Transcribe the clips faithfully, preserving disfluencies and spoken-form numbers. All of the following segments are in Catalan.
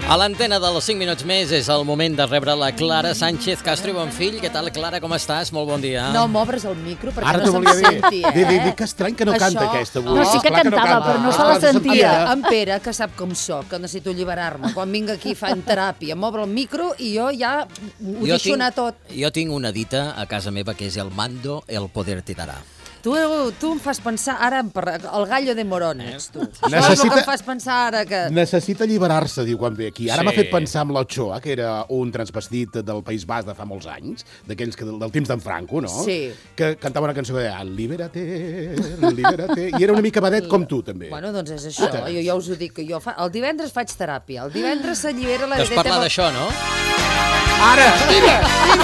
A l'antena dels cinc minuts més és el moment de rebre la Clara Sánchez Castro i Bonfill. Què tal, Clara, com estàs? Molt bon dia. No m'obres el micro perquè Ara no se'm senti, eh? Dir, dir, que estrany que no Això... canta aquesta avui. No, sí que Esclar cantava, no però no se Ah, la sentia. En Pere, que sap com soc, que necessito alliberar-me. Quan vinc aquí fan teràpia, m'obre el micro i jo ja ho Jo deixo anar tot. Jo tinc una dita a casa meva que és el mando, el poder te dará. Tu, tu em fas pensar ara en per- el gallo de Morón, ets tu. Això és el Necessita- que em fas pensar ara que... Necessita alliberar-se, diu, quan ve aquí. Ara Sí. m'ha fet pensar en l'Ochoa, que era un transvestit del País Basc de fa molts anys, d'aquells que del, del temps d'en Franco, no? Sí. Que cantava una cançó que deia Libérate, libérate, i era una mica vedet com tu, també. Bueno, doncs és això, Ah. jo ja us ho dic, que jo fa... el divendres faig teràpia, el divendres s'allibera la Deus vedeta... parlar d'això, no? Ara! Mira!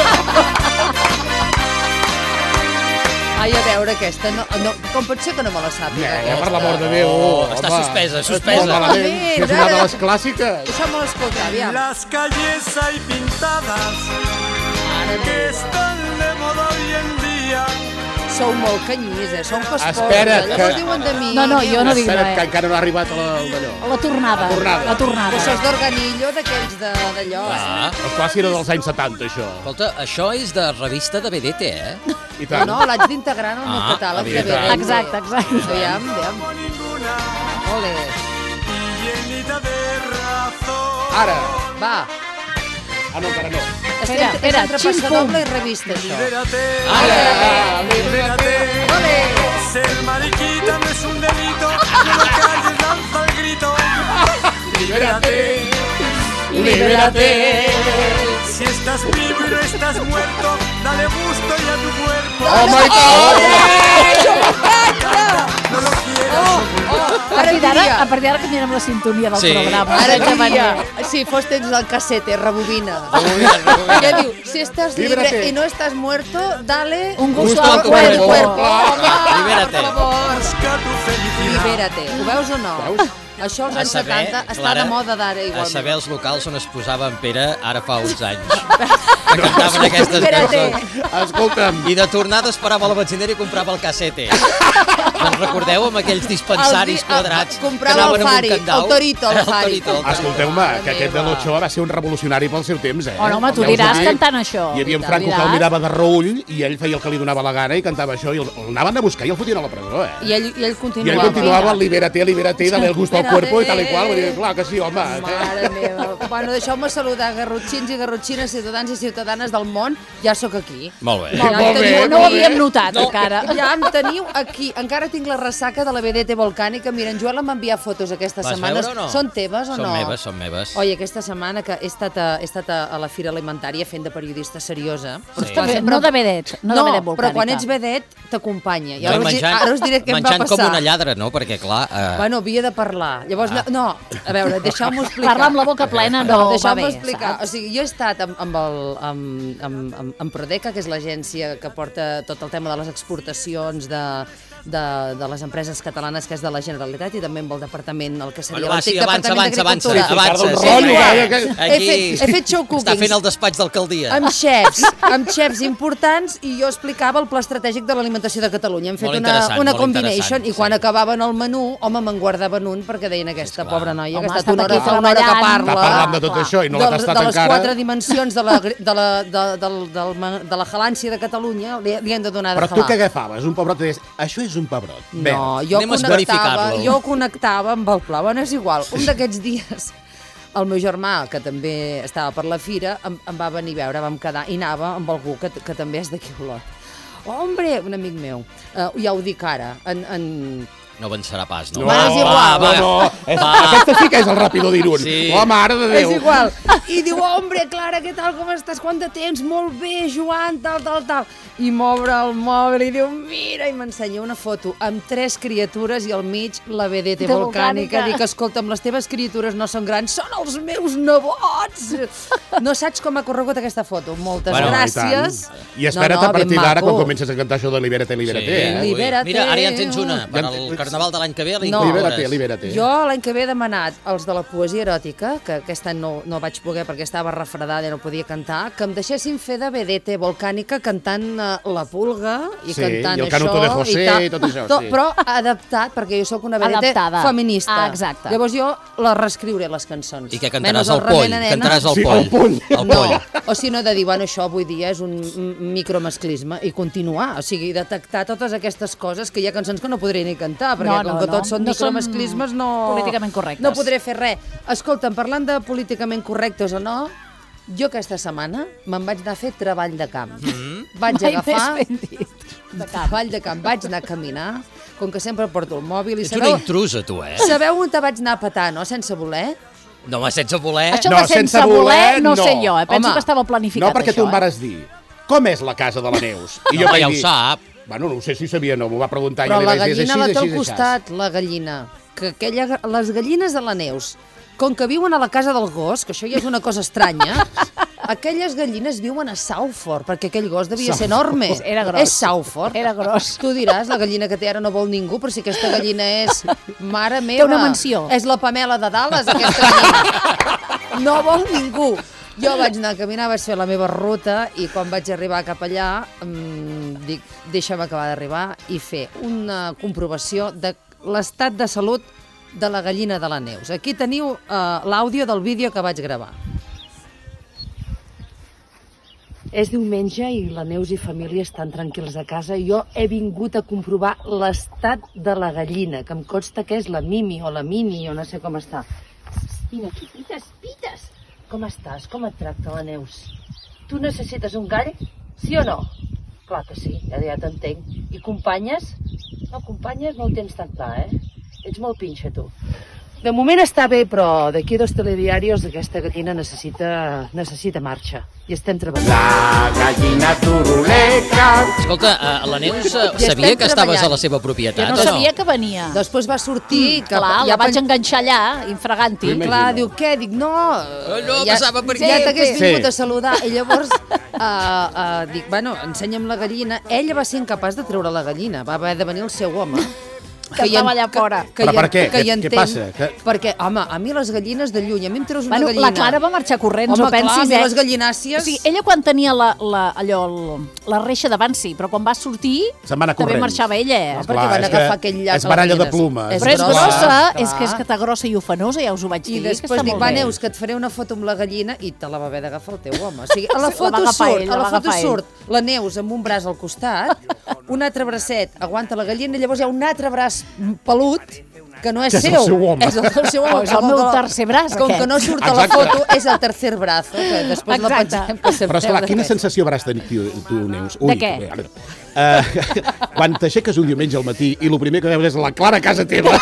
Ai, a veure, aquesta, no, no, com pot ser que no me la sàpiga? Ja, aquesta? per l'amor de Déu, Oh, està home. suspesa, Molt suspesa. malament, Mira, que és una de ara- les clàssiques. Deixa'm-me l'escoltar, aviam. Las calles hay pintadas Ara que no. están de moda hoy en día. Sou molt canyís, eh? Sou un cos Espera't, Llavors que- diuen de mi... No, no, jo no dic Espera't, res. que encara no ha arribat a la- d'allò. La tornada. La tornada. La tornada. Això és d'organillo, d'aquells de- d'allò. Ah, El clar, si era dels anys setanta, això. escolta, això és de revista de vedete, eh? I No, tant. no, l'haig d'integrar en el meu Ah, catàleg de evidentment. vedette. Exacte, exacte. Aviam, aviam. Como ninguna Ole. y llenita de razón. Ara. Va. Ah, no, encara no. Espera, és espera, entre xim-pum. passadoble i revista, això. Libérate, Ara! libérate. Ole. Ser mariquita no es un delito. No lo calles, lanza el grito. Libérate. Libérate. Si estás vivo y no estás muerto, dale gusto y a tu cuerpo. Oh my God! No lo quieras. A partir d'ara, diria- a partir d'ara canviarem la sintonia del Sí. programa. Ara Ara diria, si fos temps del cassete, rebobina. Ja diu, si estàs libre Líbrate. y no estás muerto, dale Un gusto Gusto al a tu cuerpo. cuerpo. Home, Libérate. per favor. Busca tu felicidad. Libérate. Ho veus o no? Veus? Això als A anys saber, setanta està Clara, de moda d'ara a igualment. saber els locals on es posava en Pere ara fa uns anys. Que cantaven aquestes Libérate. cançons. Escolta'm, I de tornada es parava a la benzinera i comprava el cassete. Doncs recordeu amb aquells dispensaris El di- quadrats el- que comprava anaven el amb un Fari, candau? el Torito, el El Fari. Torito, el Torito. escolteu-me, Mare que aquest de meva. l'Ochoa va ser un revolucionari pel seu temps, eh? Oh, no, home, tu Ja us ho diràs dic. cantant això. Hi havia en Diràs. Franco que el mirava de reull i ell feia el que li donava la gana i cantava això i el, el anaven a buscar i el fotien a la presó, eh? I ell, i ell I continuava. ell continuava, libérate, libérate, dale el gusto al Libérate. cuerpo i tal i qual. Vull dir, clar que sí, home. Mare meva. Bueno, deixeu-me saludar garrotxins i garrotxines, ciutadans i ciutadanes del món. Ja sóc aquí. Molt bé. Ja em Molt bé, teniu No ho aquí. havíem notat, No. encara. Ja em teniu aquí. Encara tinc la ressaca de la vedete volcànica. Mira, en Joel em va enviar fotos aquesta Vas setmana. veure o no? Són teves o Són no? meves, són meves. Oi, aquesta setmana que he estat a, he estat a, a la Fira Alimentària fent de periodista seriosa. Sí. esclar, Bé, sempre- no de vedet, no, No, de vedet però volcànica. quan ets vedet t'acompanya. I No, ara, i us, di- menjant, ara us diré què em va menjant passar. com una lladra, no? Perquè, clar... Eh, Bueno, havia de parlar. Llavors, Ah. no, a veure, deixeu-m'ho explicar. Parlar amb la boca plena no, No, va deixeu-me bé, explicar. saps? O sigui, jo he estat amb, amb, el, amb, amb, amb, amb Prodeca, que és l'agència que porta tot el tema de les exportacions de, de, de les empreses catalanes, que és de la Generalitat, i també amb el departament, el que seria Bueno, va, l'antic sí, avança, departament avança, avança, d'Agricultura. avança. Ricardo sí, Roll, sí. va, que- Aquí He fet- he fet show Està cookings. fent el despatx d'alcaldia. Amb xefs, amb xefs importants, i jo explicava el pla estratègic de l'alimentació de Catalunya. Hem fet Molt una, interessant, una molt combination, interessant, i quan sí. acabaven el menú, home, me'n guardaven un, perquè deien aquesta clar. pobra noia, Home, que ha ha estat estat una hora, aquí fa una hora que treballant. parla. Està parlant de tot clar. això i no l'ha de, tastat de les encara. quatre dimensions de la, de la, de, del, del, del, de la galància de Catalunya, li, li hem de donar de Però tu jalar. què agafaves? Un pebrot i deies, això és un pebrot. No, Verd. jo Anem a connectava, verificar-lo. jo connectava amb el pla. Bueno, és igual. Un d'aquests dies, el meu germà, que també estava per la fira, em, em va venir a veure, vam quedar, i anava amb algú que, que també és d'aquí a Olot. Hombre, un amic meu, uh, ja ho dic ara, en... en No avançarà pas, no? No, Va, és igual. Va, va, no, no. És, va. aquesta sí que és el ràpido d'Irun. Sí. Oh, mare de Déu. És igual. I diu, hombre, Clara, què tal, com estàs? Quant de temps? Molt bé, Joan, tal, tal, tal. I m'obre el mòbil i diu, mira, i m'ensenya una foto amb tres criatures i al mig la vedete De volcànica. volcànica. Dic, escolta'm, les teves criatures no són grans, són els meus nebots. No saps com ha corregut aquesta foto. Moltes Bueno, i gràcies. tant. I espera't No, no, a partir ben d'ara, maco. quan comences a cantar això de Libérate, Libérate, eh? ui. Libérate. Mira, ara ja en tens una, per Ja al en- carnaval de l'any que ve, a No. Libérate, Libérate. Jo l'any que ve he demanat els de la poesia eròtica, que aquest any no, no vaig poder bé perquè estava refredada i no podia cantar, que em deixessin fer de vedette volcànica cantant uh, La Pulga i Sí, cantant i el això. Canuto de José tal. i tot això, To- sí. Però adaptat, perquè jo sóc una vedette Adaptada. feminista. Ah, exacte. Llavors jo les reescriuré, les cançons. I què Menys cantaràs el poll? Remena Nena. Cantaràs el Sí, poll. el poll. El No, poll. o si no, de dir, bueno, això avui dia és un m- micromasclisme i continuar, o sigui, detectar totes aquestes coses que hi ha cançons que no podré ni cantar, perquè No, com no, que no. tots són No són micromasclismes no... políticament correctes. No podré fer res. Escolta'm, parlant de políticament correctes o no, jo aquesta setmana me'n vaig anar a fer treball de camp. Mm. Vaig Mai agafar... més ben dit. De cap. Treball de camp. Vaig anar a caminar, com que sempre porto el mòbil. I Ets una sabeu, intrusa, tu, eh? sabeu on te vaig anar a petar, no? Sense voler? No, home, sense voler... Això No, de sense, sense voler, voler, no, no. sé jo, eh? Penso Home. que estava planificat, No, perquè això, tu em eh? vares dir, com és la casa de la Neus? I Home, vaig ja ho dir, sap. Bueno, no ho sé si sabia o no, m'ho va preguntar. Però jo li la vaig dir, és gallina així, la és té al així, és costat, la gallina. Que aquella, les gallines de la Neus, com que viuen a la casa del gos, que això ja és una cosa estranya, aquelles gallines viuen a Sauford, perquè aquell gos devia ser enorme. Era gros. És Sauford. Era gros. Tu diràs, la gallina que té ara no vol ningú, però si aquesta gallina és... Mare meva. una mansió. És la Pamela de Dallas, aquesta gallina. No vol ningú. Jo vaig anar a caminar, vaig fer la meva ruta i quan vaig arribar cap allà mmm, dic, deixa'm acabar d'arribar i fer una comprovació de l'estat de salut de la gallina de la Neus. Aquí teniu uh, l'àudio del vídeo que vaig gravar. És diumenge i la Neus i família estan tranquils a casa i jo he vingut a comprovar l'estat de la gallina, que em consta que és la Mimi o la Mini o no sé com està. Vine aquí, pites, pites. Com estàs? Com et tracta la Neus? Tu necessites un gall? Sí o no? Clar que sí, ja, ja t'entenc. I companyes? No, companyes no ho tens tan clar, eh? Ets molt pinxa, tu. De moment està bé, però d'aquí a dos telediaris aquesta gallina necessita, necessita marxa. I estem treballant. La gallina turuleca. Escolta, eh, la Neus eh, Ja sabia estem que estaves treballant. a la seva propietat, Jo no o no? sabia que venia. Després va sortir... que Clar, ja la vaig pen- enganxar allà, infraganti. Primer- Clar, Imagino. diu, què? Dic, no... no, passava per Ja aquí. t'hagués Sí. vingut a saludar. I llavors, uh, uh, dic, bueno, ensenya'm la gallina. Ella va ser incapaç de treure la gallina. Va haver de venir el seu home. Que hi estava en- allà fora. Que, Però hi per en- què? Que hi Què- què entén. passa? Que- Perquè, home, a mi les gallines de lluny, a mi em treus una Bueno, gallina... la Clara va marxar corrents, Home, no pensis, clar, a mi eh? les gallinàcies... O sigui, ella quan tenia la, la, allò, el, la reixa davant sí, però quan va sortir Se'n va anar també corrents. marxava ella, eh? No, perquè van és agafar que aquell llac és a les baralla de gallines. plomes. És Però és grossa, grossa, clar. és que és que està grossa i ofenosa, ja us ho vaig I dir. després que està dic, molt va, bé. Neus, que et faré una foto amb la gallina i te la va haver d'agafar el teu home. O sigui, a la Sí, la foto va agafar surt, ell, a la la va foto agafar ell. surt la Neus amb un braç al costat, un altre bracet aguanta la gallina i llavors hi ha un altre braç pelut que no és Que és el seu, seu home. és el del seu home. Oh, és el Com meu que- tercer braç, Com aquest. que no surt a la Exacte. foto, és el tercer braç, que després la Exacte. pensem que sabeu Però, esclar, de quina què. sensació hauràs tenir tu, tu Neus? De què? bé, ara. Uh, quan t'aixeques un diumenge al matí i el primer que veus és la Clara a casa teva.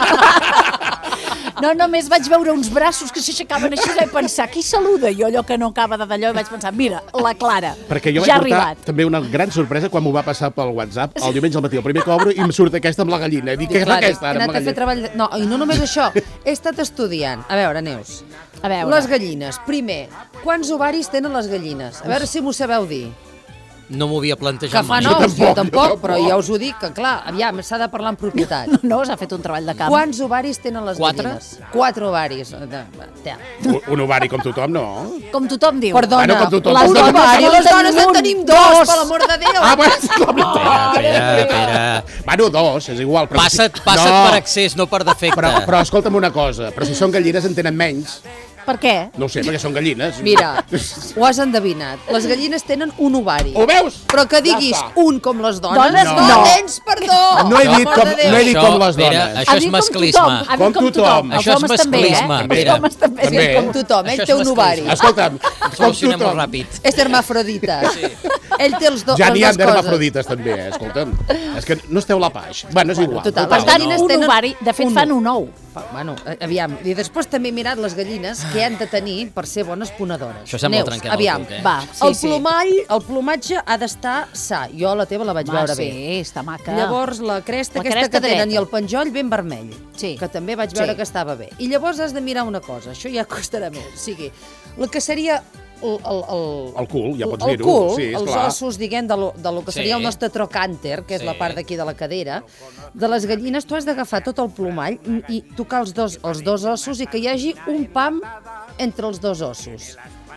No, només vaig veure uns braços que s'aixecaven així i vaig pensar, qui saluda? Jo allò que no acaba de d'allò i vaig pensar, mira, la Clara, Perquè jo vaig ja ha portar arribat. també una gran sorpresa quan m'ho va passar pel WhatsApp el diumenge al matí. El primer que obro i em surt aquesta amb la gallina. I dic, què és Clar, aquesta he ara amb anat la a fer gallina? treball... De... No, i no només això, he estat estudiant. A veure, Neus, A veure, les gallines. Primer, quants ovaris tenen les gallines? A veure si m'ho sabeu dir. No m'ho havia Que plantejat fa mai. nous, tampoc, jo jo tampoc, tampoc. però ja us ho dic, que clar, aviam, s'ha de parlar en propietat. no, s'ha fet un treball de camp. Quants ovaris tenen les Quatre? gallines? Quatre ovaris. De- de- Un, un ovari com tothom, no? Com tothom diu. Perdona, Bueno, com tothom. les Les dones, dones i les en dones en tenim tenim un, dos, dos. per l'amor de Déu. Ah, bueno, és la veritat. Espera, espera. Bueno, dos, és igual. Però Passa't, passa't no, per accés, no per defecte. Però, però escolta'm una cosa, però si són gallines en tenen menys. Per què? No ho sé, perquè són gallines. Mira, ho has endevinat. Les gallines tenen un ovari. Ho veus? Però que diguis Ja està. un com les dones, Dones, no, no. tens perdó. No he per dit l'amor com- de Déu. no he dit Això, com les Pere, dones. això Ha és dit com masclisme. tothom, ha dit Com com tothom. tothom. Això Els és homes també, eh? masclisme, Els Pere. homes també. També. Sí, com tothom, ell Això té és un ovari. masclisme. Escolta'm, com Solucionem-ho tothom. ràpid. És hermafrodita. Sí. Ell té els do, Ja les n'hi ha dues coses. d'hermafrodites, també, eh? Escolta'm. És que no esteu la paix. Bueno, és igual. Total, Per les tant, gallines un tenen ovari, de fet un- fan un ou. Fa- Bueno, eh, aviam. I després també he mirat les gallines que han de tenir per ser bones ponedores. Això sembla Neus, trencar el aviam. cuc, eh? Va, sí, el sí. plomall, el plomatge ha d'estar sa. Jo la teva la vaig Va, veure sí, bé. està maca. Llavors la cresta La aquesta cresta que tenen dreta. i el penjoll ben vermell, Sí. que també vaig veure Sí. que estava bé. I llavors has de mirar una cosa, això ja costarà més. O sigui, el que seria el, el, el, El cul, ja pots el dir-ho. cul, Sí, els esclar. ossos, diguem, de lo, de lo que Sí. seria el nostre trocànter, que és Sí. la part d'aquí de la cadera, de les gallines tu has d'agafar tot el plomall i, i tocar els dos, els dos ossos i que hi hagi un pam entre els dos ossos.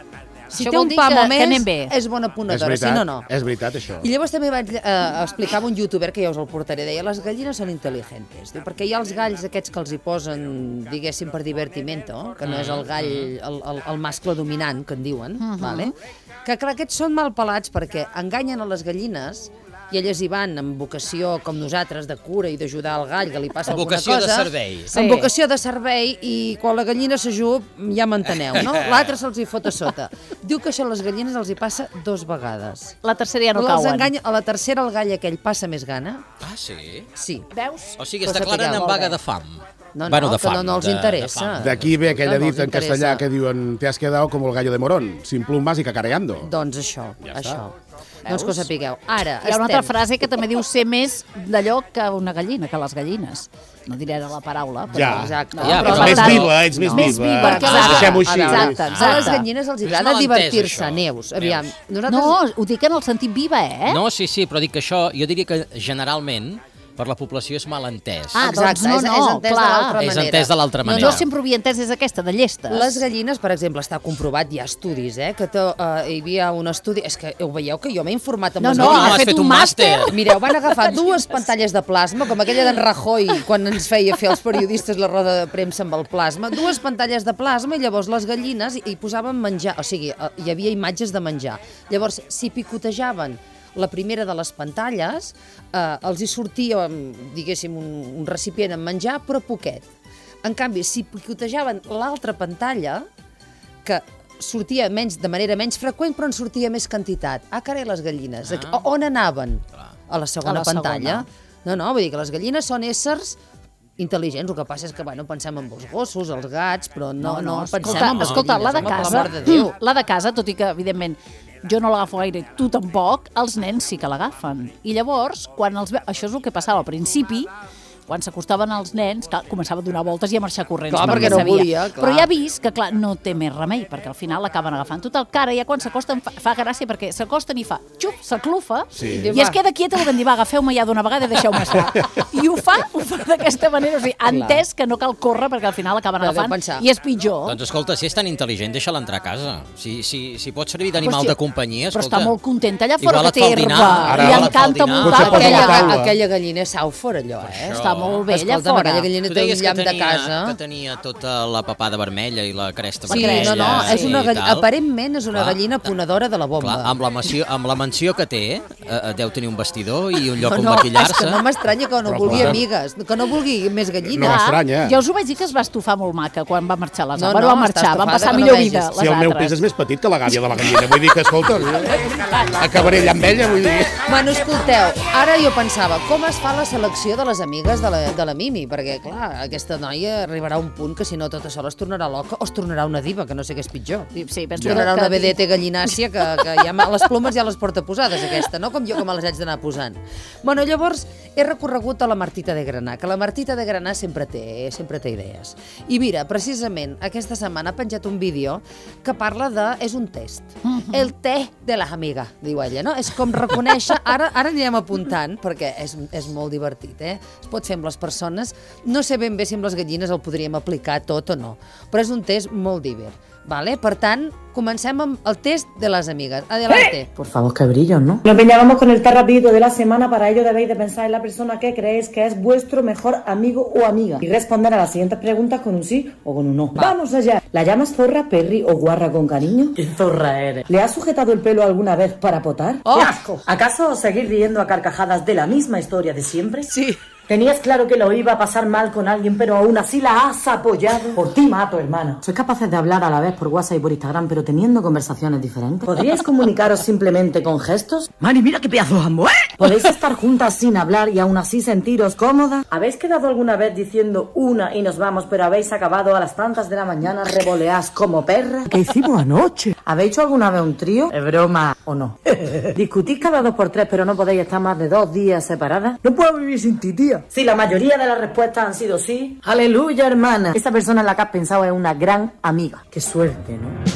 Si Això té vol un dir pam que- o que més, anem bé. és bona És ponedora, veritat, si no, no. és veritat, això. I llavors també vaig eh, explicar un youtuber que ja us el portaré, deia, les gallines són intel·ligents, diu, perquè hi ha els galls aquests que els hi posen, diguéssim, per divertimento, que no és el gall, el, el, el mascle dominant, que en diuen, vale? Que clar, aquests són malpelats perquè enganyen a les gallines i elles hi van amb vocació, com nosaltres, de cura i d'ajudar al gall, que li passa alguna Vocació de cosa. servei. Sí. Amb vocació de servei, i quan la gallina s'ajup, ja m'enteneu, no? L'altre se'ls hi fot a sota. Diu que això a les gallines els hi passa dos vegades. La tercera ja no Però els cauen. enganya, a la tercera el gall aquell passa més gana. Ah, sí? Sí. Veus? O sigui, Però està clarament sapigueu, en vaga molt bé. de fam. No, no, bueno, de que fam, no, no els de- de interessa. fam. D'aquí ve aquella No, no dit els en castellà interessa. que diuen te has quedado como el gallo de Morón, sin plumas y cacareando. Doncs això, Ja això. Veus? Doncs que ho sapigueu. Ara, Hi ha una estem... altra frase que també diu ser més d'allò que una gallina, que les gallines. No diré ara la paraula, però... Ja. Exacte. Ja, Però però per més tant- viva, ets més No. viva. Més viva, exacte. Deixem-ho així. A veure, Exacte, A les exacte. gallines els És agrada mal entès, divertir-se, això. Neus. Aviam, Neus. nosaltres... No, ho dic en el sentit viva, eh? No, sí, sí, però dic que això, jo diria que generalment per la població és mal entès. Ah, Exacte, doncs no, és, no, és entès clar. de l'altra És manera. entès de l'altra manera. Jo sempre ho havia entès des d'aquesta, de llestes. Les gallines, per exemple, està comprovat, hi ha estudis, eh, que te, uh, hi havia un estudi... És que ho veieu que jo m'he informat amb No, les no, gallines. ha fet un màster. Mireu, van agafar dues pantalles de plasma, com aquella d'en Rajoy, quan ens feia fer els periodistes la roda de premsa amb el plasma, dues pantalles de plasma, i llavors les gallines hi posaven menjar, o sigui, eh, hi havia imatges de menjar. Llavors, si picotejaven la primera de les pantalles, eh, els hi sortia, diguéssim, un, un recipient amb menjar, però poquet. En canvi, si picotejaven l'altra pantalla, que sortia menys, de manera menys freqüent, però en sortia més quantitat. Ah, carai, les gallines. Ah. On anaven? A la segona A la segona. pantalla. No, no, vull dir que les gallines són éssers intel·ligents, el que passa és que, bueno, pensem en els gossos, els gats, però no, no, no pensem escolta, en les escolta, gallines, la de home, per casa, l'amor de Déu. la de casa, tot i que, evidentment, jo no l'agafo gaire, tu tampoc, els nens sí que l'agafen. I llavors, quan els ve... això és el que passava al principi, quan s'acostaven els nens, clar, començava a donar voltes i a marxar corrents. Clar, perquè no sabia. volia, clar. Però ja he vist que, clar, no té més remei, perquè al final l'acaben agafant. Total, que ara ja quan s'acosten fa, fa gràcia, perquè s'acosten i fa xup, s'aclufa, Sí. i es queda quieta i van dir, va, agafeu-me ja d'una vegada i deixeu-me estar. I ho fa, ho fa d'aquesta manera, o sigui, ha entès que no cal córrer perquè al final l'acaben Però deu agafant pensar. i és pitjor. Doncs escolta, si és tan intel·ligent, deixa-la entrar a casa. Si, si, si pot servir d'animal Però de si- companyia, Però escolta... està molt contenta allà fora, igual que et fa té el dinar, herba, ara li igual et fa el encanta dinar. Potser muntar posa la Aquella, taula. aquella gallina és sàufor, allò, eh? Està molt bé allà Escolta'm, fora. aquella gallina Tu té un deies que llamp de tenia, casa. que tenia tota la papada vermella i la cresta Sí, vermella. no, no, és i una gallina, tal. aparentment és una Clar, gallina ponedora de la bomba. Clar, amb la, mansió, amb la mansió que té, eh, deu tenir un vestidor i un lloc no, on no, és maquillar-se. que no m'estranya que no Però, vulgui clar. amigues, que no vulgui més gallines. No m'estranya. Ja us ho vaig dir que es va estufar molt maca quan va marxar les No, no, bueno, no, va està marxar, van estufada passar que no millor vegis. vida, les Si el meu altres. pes és més petit que la gàbia de la gallina, vull dir que, escolta, acabaré allà amb ella, vull dir... Bueno, escolteu, ara jo pensava, com es fa la selecció de les amigues de la, de la Mimi? Perquè, clar, aquesta noia arribarà a un punt que si no tota sola es tornarà loca o es tornarà una diva, que no sé què és pitjor. Sí, sí, Es penso tornarà que- una vedete gallinàcia que, que ja ma- les plomes ja les porta posades, aquesta, no? Com jo, que me les haig d'anar posant. Bueno, llavors, he recorregut a la Martita de Granà, que la Martita de Granà sempre té, sempre té idees. I mira, precisament, aquesta setmana ha penjat un vídeo que parla de... és un test. El té de les amigues, diu ella, no? És com reconèixer... Ara, ara anirem apuntant, perquè és, és molt divertit, eh? Es pot fer amb les persones. No sé ben bé si amb les gallines el podríem aplicar tot o no, però és un test molt divert. Vale? Per tant, comencem amb el test de les amigues. Adelante. Por favor, qué brillos, ¿no? Nos veníamos con el test rapidito de la semana. Para ello debéis de pensar en la persona que creéis que es vuestro mejor amigo o amiga y responder a las siguientes preguntas con un sí o con un no. ¡Vamos allá! ¿La llamas zorra, perri o guarra con cariño? ¿Qué zorra eres? ¿Le has sujetado el pelo alguna vez para potar? ¡Oh! ¡Qué asco! ¿Acaso os seguís riendo a carcajadas de la misma historia de siempre? Sí. ¿Tenías claro que lo iba a pasar mal con alguien, pero aún así la has apoyado? Por ti mato, hermana. Sois capaces de hablar a la vez por WhatsApp y por Instagram, pero teniendo conversaciones diferentes. ¿Podríais comunicaros simplemente con gestos? Mari, mira qué pedazo de jambo, ¿eh? ¿Podéis estar juntas sin hablar y aún así sentiros cómodas? ¿Habéis quedado alguna vez diciendo una y nos vamos, pero habéis acabado a las tantas de la mañana revoleás como perra? ¿Qué hicimos anoche? ¿Habéis hecho alguna vez un trío? Es broma, ¿o no? ¿Discutís cada dos por tres pero no podéis estar más de dos días separadas? No puedo vivir sin ti, tía. Si la mayoría de las respuestas han sido sí, Aleluya, hermana. Esa persona en la que has pensado es una gran amiga. Qué suerte, ¿no?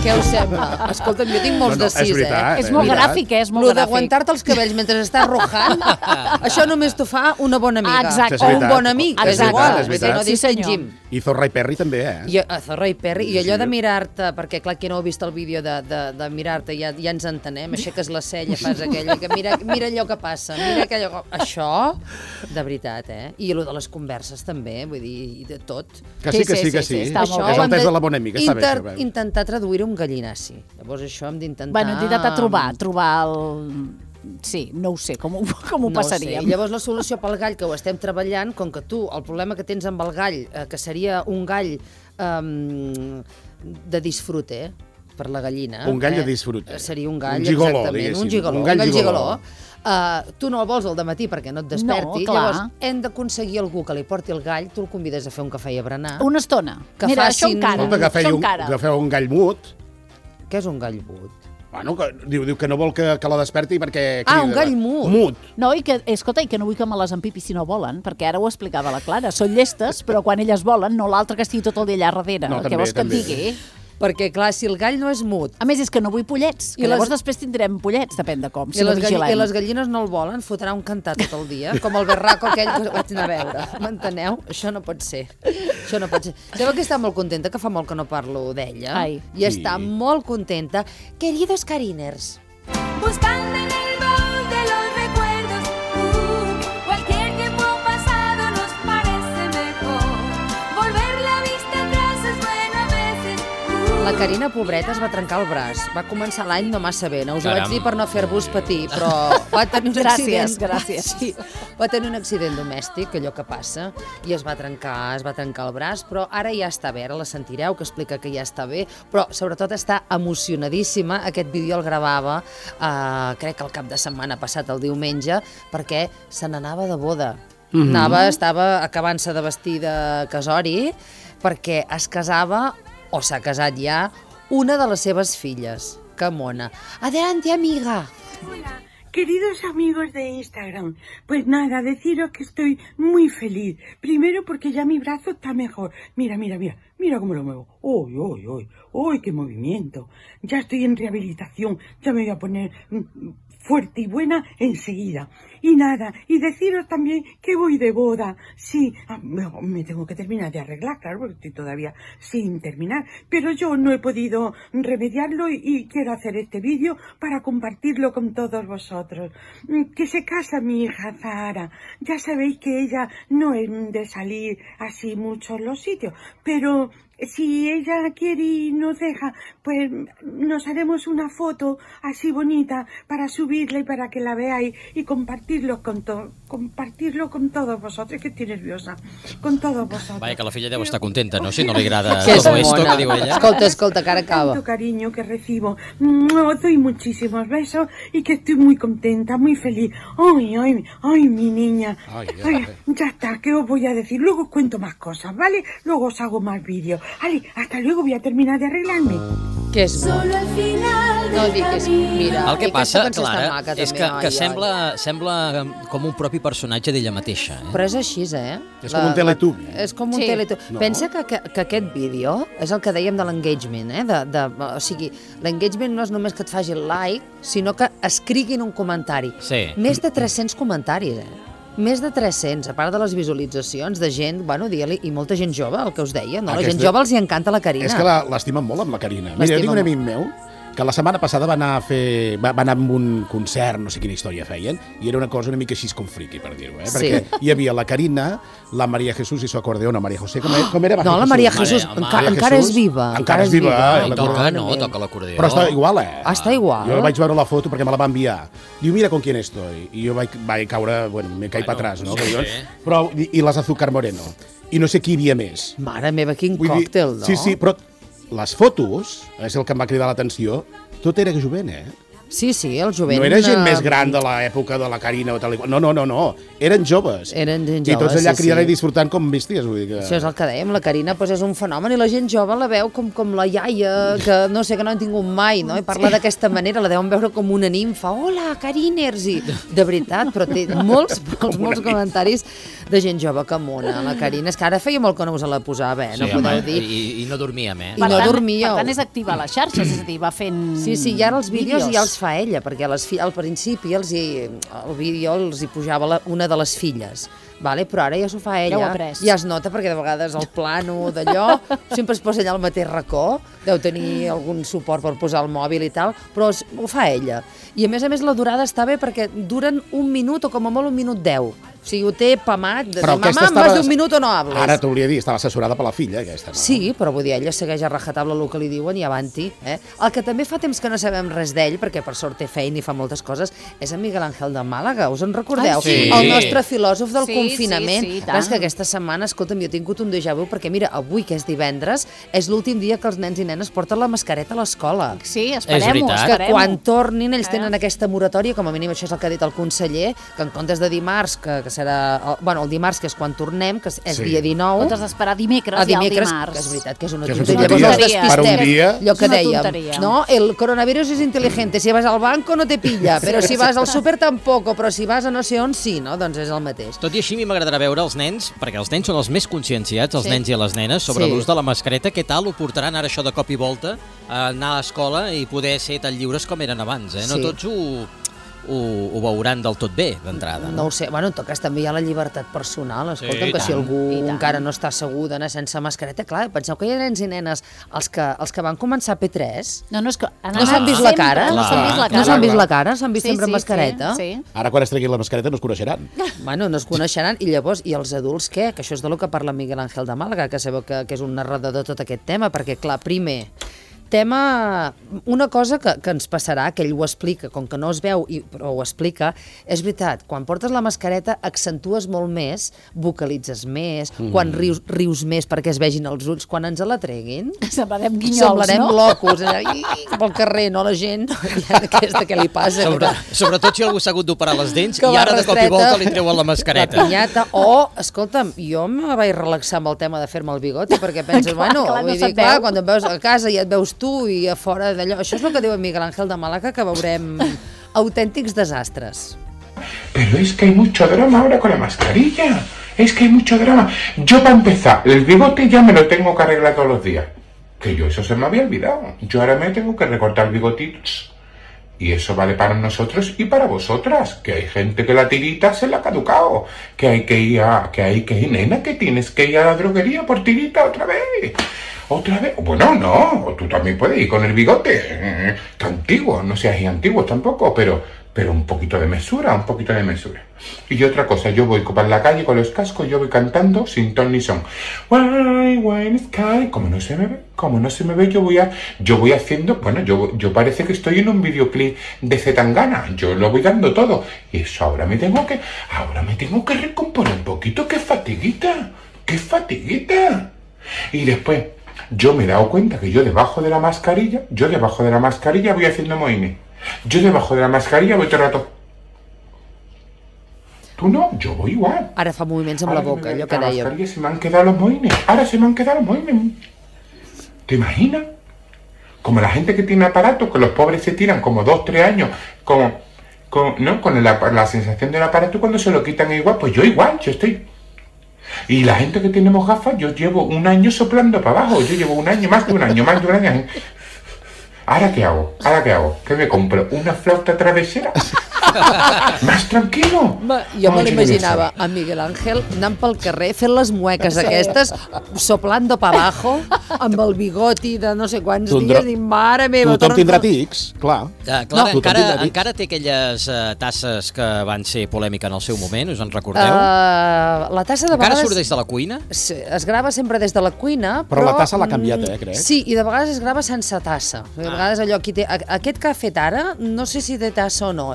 Què us sembla? Escolta'm, jo tinc molts No, no, de sis, és veritat, eh? És molt veritat. gràfic, eh? És molt Lo gràfic. d'aguantar-te els cabells mentre estàs rojant, això només t'ho fa una bona amiga. Ah, exacte. És O un veritat. bon amic, és Exacte. igual. És veritat. No Sí, senyor. distingim. I Zorra i Perry també, eh? I a Zorra i Perry, i allò Sí. de mirar-te, perquè clar, qui no ha vist el vídeo de, de, de mirar-te, ja, ja ens entenem, aixeques la cella, fas aquella, que mira, mira allò que passa, mira aquellò... Això, de veritat, eh? I allò de les converses també, vull dir, i de tot. Que sí, que sí, que sí, sí. està molt Això bé. És ho el hem test de la bona amiga, està bé, inter- això. bé. intentar traduir-ho en gallinaci. Llavors això hem d'intentar... Bueno, hem d'intentar trobar, trobar el... Sí, no ho sé, com ho, com ho No ho sé. passaríem. I llavors la solució pel gall, que ho estem treballant, com que tu, el problema que tens amb el gall, eh, que seria un gall um, de disfrute, per la gallina... Un gall eh? de disfrute. Seria un gall, Un gigoló, exactament, diguéssim. un gigoló. Un gall gall gigoló. Uh, tu no el vols al dematí perquè no et desperti, No, clar. llavors hem d'aconseguir algú que li porti el gall, tu el convides a fer un cafè i a berenar. Una estona. Que Mira, facin- això encara. Escolta, que Això feia un, encara. que feia un gall mut. Què és un gall but? Bueno, que diu, diu que no vol que, que la desperti perquè... Ah, crida. un gall mut. Mut. No, i que, escolta, i que no vull que me les empipi si no volen, perquè ara ho explicava la Clara. Són llestes, però quan elles volen, no l'altre que estigui tot el dia allà darrere. No, Què també, vols que et també. digui? Perquè, clar, si el gall no és mut, A més, és que no vull pollets, que I les- llavors després tindrem pollets, depèn de com, si I no les, galli vigilem. I les gallines no el volen, fotrà un cantar tot el dia, com el berraco aquell que vaig anar a veure. M'enteneu? Això no pot ser. Això no pot ser. Sabeu que està molt contenta, que fa molt que no parlo d'ella? Ai. I està molt contenta. Queridos cariners. Buscando en el baúl de los recuerdos, uh, cualquier tiempo pasado nos parece mejor. Volver la vista atrás es bueno a veces. Uh, La Carina, pobreta, es va trencar el braç. Va començar l'any no massa bé. No us ho Caram. vaig dir per no fer-vos patir, però va tenir un Gràcies, accident. gràcies. Sí, va tenir un accident domèstic, allò que passa, i es va trencar, es va trencar el braç, però ara ja està bé, ara la sentireu, que explica que ja està bé, però sobretot està emocionadíssima. Aquest vídeo el gravava, eh, crec que el cap de setmana passat, el diumenge, perquè se n'anava de boda. Mm-hmm. Anava, estava acabant-se de vestir de casori, perquè es casava, o s'ha casat ja, una de les seves filles. Que mona. Adelante, amiga. Hola, queridos amigos de Instagram. Pues nada, deciros que estoy muy feliz. Primero porque ya mi brazo está mejor. Mira, mira, mira, mira cómo lo muevo. ¡Uy, uy, uy! ¡Uy, qué movimiento! Ya estoy en rehabilitación. Ya me voy a poner mm, fuerte y buena enseguida. Y nada, y deciros también que voy de boda. Sí, ah, me me tengo que terminar de arreglar, claro, porque estoy todavía sin terminar. Pero yo no he podido remediarlo y, y quiero hacer este vídeo para compartirlo con todos vosotros. Mm, Que se casa mi hija Zahara. Ya sabéis que ella no es de salir así mucho en los sitios, pero si ella quiere y nos deja, pues nos haremos una foto así bonita para subirla y para que la veáis y compartirlo con to compartirlo con todos vosotros. Es que estoy nerviosa. Con todos vosotros. Vaja, que la filla deu estar contenta, no? Si no li agrada Que és todo esto mona. que diu ella. Escolta, escolta, que ara acaba. Tanto cariño que recibo. Mm, Os doy muchísimos besos y que estoy muy contenta, muy feliz. Ay, ay, ay, mi niña. Ay, ay, Ay, ay. ya está, ¿qué os voy a decir? Luego os cuento más cosas, ¿vale? Luego os hago más vídeos. Vale, hasta luego, voy a terminar de arreglarme. Que és mona. solo al final No del diguis, camino. mira. El que i aquesta passa, cançó està Clara, maca, és també, que, ai, que ai. sembla, sembla com un propi personatge d'ella mateixa. Eh? Però és així, eh? És com un Teletubby. És com un Sí. Teletubby. No. Pensa que, que, que aquest vídeo és el que dèiem de l'engagement, eh? De, de, o sigui, l'engagement no és només que et faci el like, sinó que escriguin un comentari. Sí. Més de tres-cents comentaris, eh? Més de tres-cents, a part de les visualitzacions de gent, bueno, digue-li, i molta gent jove, el que us deia, no? La Aquesta- gent jove els hi encanta la Carina. És que la- l'estimen molt amb la Carina. Mira, jo L'estimen tinc un molt. amic meu que la setmana passada va anar a fer... Va, va anar amb un concert, no sé quina història feien, i era una cosa una mica així com friqui, per dir-ho, eh? Sí. Perquè hi havia la Carina, la Maria Jesús i su acordeona, Maria José, com, era- com era? No, la Maria Jesús, Maria- enca Maria encara Jesús, és viva. encara és viva, eh? I la toca, corona. no, toca l'acordió. Però està igual, eh? Ah, està igual? Jo vaig veure la foto perquè me la va enviar. Diu, mira con quién estoy. I jo vaig, vaig caure, bueno, me caig Bueno, para atrás, no? sí, Però, sí. però, i, i les Azúcar Moreno. I no sé qui hi havia més. Mare meva, quin Vull dir, còctel, no? Sí, sí, però les fotos, és el que em va cridar l'atenció, tot era jovent, eh? Sí, sí, el jovent... No era gent eh, més gran de l'època de la Carina o tal i qual. No, no, no, no. Eren joves. Eren gent I tots joves, allà sí, criant sí. i disfrutant com bèsties. Vull dir que... Això és el que dèiem, la Carina doncs, és un fenomen i la gent jove la veu com, com la iaia, que no sé, que no han tingut mai, no? I parla d'aquesta manera, la deuen veure com una nimfa. Hola, Cariners! I de veritat, però té molts, molts, molts comentaris de gent jove que mona. La Carina, és que ara feia molt que no us la posava, eh? No Sí, podeu home, dir. i, I no dormíem, eh? I no tant, dormíeu. Per tant, és activa a les xarxes, és a dir, va fent Sí, sí, i ara els vídeos ja els fa ella, perquè les fi... al principi els hi... el vídeo els hi pujava la... una de les filles, vale? Però ara ja s'ho fa ella, Ja ho ha après. ja es nota perquè de vegades el plano d'allò sempre es posa allà al mateix racó, deu tenir algun suport per posar el mòbil i tal, però es... ho fa ella. I a més a més la durada està bé perquè duren un minut o com a molt un minut deu. O sigui, ho té pamat de dir, mamà, aquesta estava... més d'un minut o no hables? Ara t'ho volia dir, estava assessorada per la filla, aquesta. No? Sí, però vull dir, ella segueix a rajatabla el que li diuen i avanti. Eh? El que també fa temps que no sabem res d'ell, perquè per sort té feina i fa moltes coses, és en Miguel Ángel de Màlaga, us en recordeu? Ai, sí. El nostre filòsof del Sí, confinament. sí, sí, Clar, és que tant. aquesta setmana, escolta'm, jo he tingut un déjà vu, perquè mira, avui, que és divendres, és l'últim dia que els nens i nenes porten la mascareta a l'escola. Sí, esperem-ho, veritat. Que esperem-ho. quan tornin ells Eh? tenen aquesta moratòria, com a mínim això és el que ha dit el conseller, que en comptes de dimarts, que, que serà... El, bueno, el dimarts, que és quan tornem, que és, és Sí. dia dinou... No t'has d'esperar dimecres, a dimecres, i el dimarts. que és veritat que és una Que és una tonteria. tonteria. Llavors els Per despistem. un dia. Allò que És una dèiem, tonteria. no? El coronavirus és intel·ligente. Si vas al banco no te pilla, però si vas al súper tampoc, però si vas a no sé on sí, no? Doncs és el mateix. Tot i així, a mi m'agradarà veure els nens, perquè els nens són els més conscienciats, els Sí. nens i les nenes, sobre Sí. l'ús de la mascareta. Què tal ho portaran ara això de cop i volta a anar a escola i poder ser tan lliures com eren abans, eh? No Sí. tots ho, ho, ho veuran del tot bé, d'entrada. No ho sé, bueno, en tot cas també hi ha la llibertat personal. Escolta'm, Sí, que i si tant. algú I tant. encara no està segur d'anar sense mascareta, clar, penseu que hi ha nens i nenes, els que, els que van començar P tres, No, no, és que han no s'han anat vist la sempre, cara? No s'han vist la cara. No s'han vist la cara? S'han vist Sí, sempre amb sí, mascareta? Sí, sí. Ara, quan es treguin la mascareta, no es coneixeran. Bueno, no es coneixeran, i llavors, i els adults què? Que això és de lo que parla Miguel Ángel de Màlaga, que sabeu que, que és un narrador de tot aquest tema, perquè, clar, primer, tema... Una cosa que, que ens passarà, que ell ho explica, com que no es veu, i, però ho explica, és veritat, quan portes la mascareta accentues molt més, vocalitzes més, mm. quan rius, rius més perquè es vegin els ulls, quan ens la treguin... Semblarem guinyols, Semblarem no? locos, allà, i, pel carrer, no? La gent, ja, aquesta que li passa. Sobre, que- sobretot si algú s'ha hagut d'operar les dents que i va ara de cop i rastreta, volta li treuen la La mascareta. pinyata, o, escolta'm, jo me vaig relaxar amb el tema de fer-me el bigoti, perquè penses, Clar, bueno, clar, no vull dir, se't clar, veu. quan et veus a casa i et veus tu i a fora d'allò, això és el que diu en Miguel Ángel de Màlaga, que veurem autèntics desastres. Pero es que hay mucho drama ahora con la mascarilla. Es que hay mucho drama. Yo, para empezar, el bigote ya me lo tengo que arreglar todos los días. Que yo eso se me había olvidado. Yo ahora me tengo que recortar bigotitos. Y eso vale para nosotros y para vosotras. Que hay gente que la tirita se la ha caducado. Que hay que ir a... Que hay que ir, nena, que tienes que ir a la droguería por tirita otra vez. ¿Otra vez? Bueno, no, tú también puedes ir con el bigote. Eh, que antiguo, no seas antiguo tampoco, pero, pero un poquito de mesura, un poquito de mesura. Y otra cosa, yo voy por la calle con los cascos, yo voy cantando sin ton ni son. Why, why sky, como no se me ve, como no se me ve, yo voy a, yo voy haciendo, bueno, yo, yo parece que estoy en un videoclip de Zetangana, yo lo voy dando todo. Y eso ahora me tengo que, ahora me tengo que recomponer un poquito, qué fatiguita, qué fatiguita. Y después, yo me he dado cuenta que yo debajo de la mascarilla, yo debajo de la mascarilla voy haciendo moines. Yo debajo de la mascarilla voy todo el rato. Tú no, yo voy igual. Ara fa moviments amb la Ahora boca, me- allò que la dèiem. mascarilla se me han quedado los moines. Ahora se me han quedado los moines. ¿Te imaginas? Como la gente que tiene aparato, que los pobres se tiran como dos, tres años, como, con, ¿no? Con el apa- la sensación del aparato cuando se lo quitan igual, pues yo igual, yo estoy. Y la gente que tenemos gafas, yo llevo un año soplando para abajo, yo llevo un año, más de un año, más de un año. ¿Ahora qué hago? ¿Ahora qué hago? ¿Qué me compro? ¿Una flauta travesera? Más tranquilo. Va, jo me Ai, l'imaginava que a Miguel Ángel anant pel carrer fent les mueques aquestes, soplando pa abajo, amb el bigoti de no sé quants Tu en dies, dro- i mare meva... Tothom torna- tindrà tics, clar. Uh, Clara, No, tothom encara, tindrà tics. encara té aquelles uh, tasses que van ser polèmica en el seu moment, us en recordeu? Uh, la tassa de encara vegades... surt des de la cuina? Sí, es grava sempre des de la cuina, però... Però la tassa l'ha canviat, eh, mm, crec. Sí, i de vegades es grava sense tassa. De vegades allò, qui té... a- Aquest que ha fet ara, no sé si té tassa o no. Mira, aquest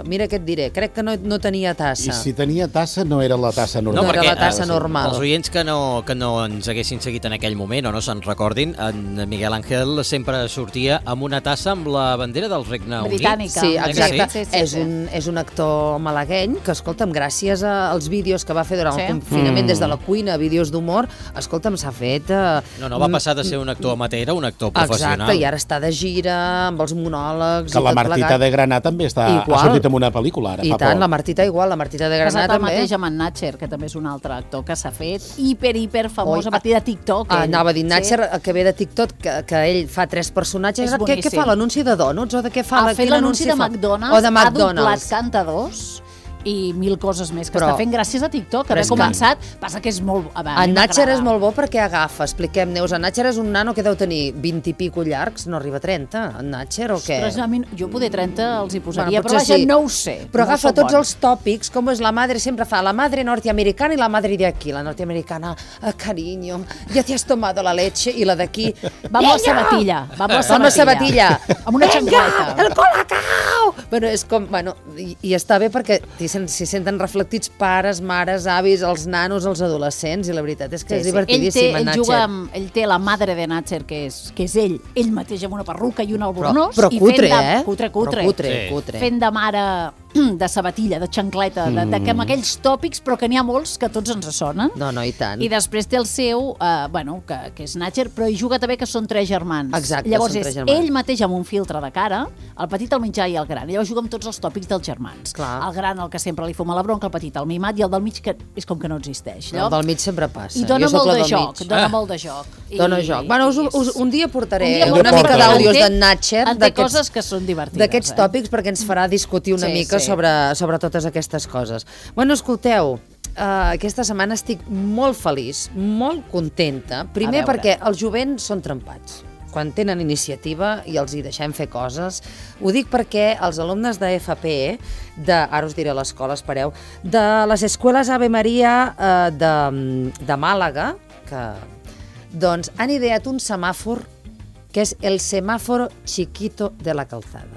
diré. Crec que no, no tenia tassa. I si tenia tassa, no era la tassa normal. No, era la tassa eh, normal. Els oients que no, que no ens haguessin seguit en aquell moment o no se'n recordin, en Miguel Ángel sempre sortia amb una tassa amb la bandera del Regne Unit. Britànica. Sí, exacte. Sí, sí, sí, és, un, és un actor malagueny que, escolta'm, gràcies als vídeos que va fer durant Sí. el confinament Mm. des de la cuina, vídeos d'humor, escolta'm, s'ha fet... Eh, No, no, va passar de ser un actor amateur a un actor professional. Exacte, i ara està de gira amb els monòlegs Que i la tot Martita plegat. de Granà també està, ha Igual. sortit en una pel·lícula ara, I fa tant, poc. la Martita igual, la Martita de Ha Granà passat el també. mateix amb en Natcher, que també és un altre actor que s'ha fet hiper, hiper famós Oi, a partir de TikTok. Ah, ell. anava a dir, Natcher, Sí. que ve de TikTok, que, que ell fa tres personatges. És Què, què boníssim. fa, l'anunci de Donuts o de què fa? Ha fet Quin l'anunci de fa? McDonald's, O de ha doblat McDonald's. cantadors i mil coses més que Però- està fent gràcies a TikTok. però Haver és que- començat, passa que és molt... A veure, a mi En Natcher m'agrada. és molt bo perquè agafa, expliquem, Neus, en Natcher és un nano que deu tenir vint i pico llargs, no arriba a trenta, en Natcher o què? Ostres, a mi, jo poder trenta els hi posaria, Bueno, però potser vaja, sí. no ho sé. Però no agafa som tots bons. els tòpics, com és la madre, sempre fa la madre norteamericana i la madre de aquí. La norteamericana, ah, cariño, ya te has tomado la leche, i la d'aquí... Vamos a sabatilla, vamos a Vamos a sabatilla. sabatilla. Amb una xancleta. El colacao! Bueno, és com, bueno, i, i està bé perquè s'hi senten reflectits pares, mares, avis, els nanos, els adolescents, i la veritat és que és divertidíssim, ell, en té, ell, juga Natcher. amb, ell té la madre de Natcher, que és, que és ell, ell mateix amb una perruca i un Però, albornoz. però i cutre, fent de, eh? Cutre, cutre. Però cutre, Sí. cutre. Fent de mare de sabatilla, de xancleta, de, de, de amb aquells tòpics, però que n'hi ha molts que tots ens sonen. No, no, i tant. I després té el seu, eh, bueno, que, que és Natcher, però hi juga també que són tres germans. Exacte, Llavors són és tres germans. ell mateix amb un filtre de cara, el petit, el mitjà i el gran. I llavors juga amb tots els tòpics dels germans. Clar. El gran, el que sempre li fuma la bronca, el petit, el mimat, i el del mig, que és com que no existeix. El del mig sempre passa. I dona Jo sóc molt la de del joc, mig. dona Ah. molt de joc. I, Dona joc. Bueno, us, us, un dia portaré Un dia una portaré. mica En d'àudios té- d'en Natcher, en té d'aquests- coses que són divertides. d'aquests eh? tòpics, perquè ens farà discutir una Sí, mica sí. sobre, sobre totes aquestes coses. Bueno, escolteu, uh, aquesta setmana estic molt feliç, molt contenta. Primer A veure. perquè els jovents són trempats. Quan tenen iniciativa i els hi deixem fer coses. Ho dic perquè els alumnes de F P, de, ara us diré l'escola, espereu, de les escoles Ave Maria eh, de, de Màlaga, que doncs han ideat un semàfor que és el semàforo chiquito de la calzada.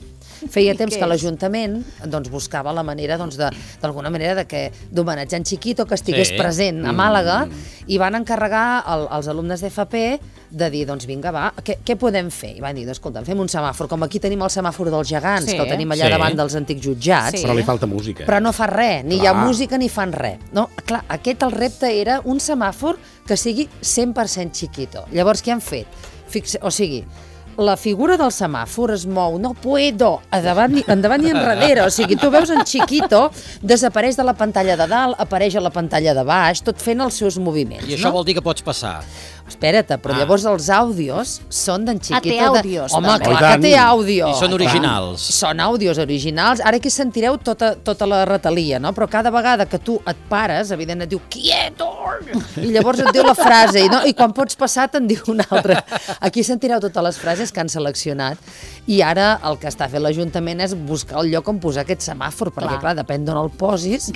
Feia I temps què que és? l'Ajuntament doncs, buscava la manera doncs, de- d'alguna manera de que d'homenatjar en Chiquito que estigués Sí. present a Màlaga i van encarregar el, als alumnes d'F P de dir, doncs vinga, va, què, què podem fer? I van dir, doncs, escolta, fem un semàfor, com aquí tenim el semàfor dels gegants, Sí. que el tenim allà Sí. davant dels antics jutjats, Sí. Però li falta música. però no fa res, ni hi ha Clar. música ni fan res. No, clar, aquest el repte era un semàfor que sigui cent per cent Chiquito. Llavors, què han fet? Fixe, o sigui, la figura del semàfor es mou, no puedo, endavant, ni- endavant i enrere. O sigui, tu veus en Chiquito, desapareix de la pantalla de dalt, apareix a la pantalla de baix, tot fent els seus moviments. I això no? vol dir que pots passar. Espera't, però Ah. llavors els àudios són d'en Chiquito. té àudios, de... Home, també. clar Oh, i que tant. té àudio. I són Clar. originals. Són àudios originals. Ara aquí sentireu tota, tota la retalia, no? Però cada vegada que tu et pares, evident, et diu quieto! I llavors et diu la frase, i, no? I quan pots passar te'n diu una altra. Aquí sentireu totes les frases que han seleccionat. I ara el que està fent l'Ajuntament és buscar el lloc on posar aquest semàfor, perquè, clar, Clar. depèn d'on el posis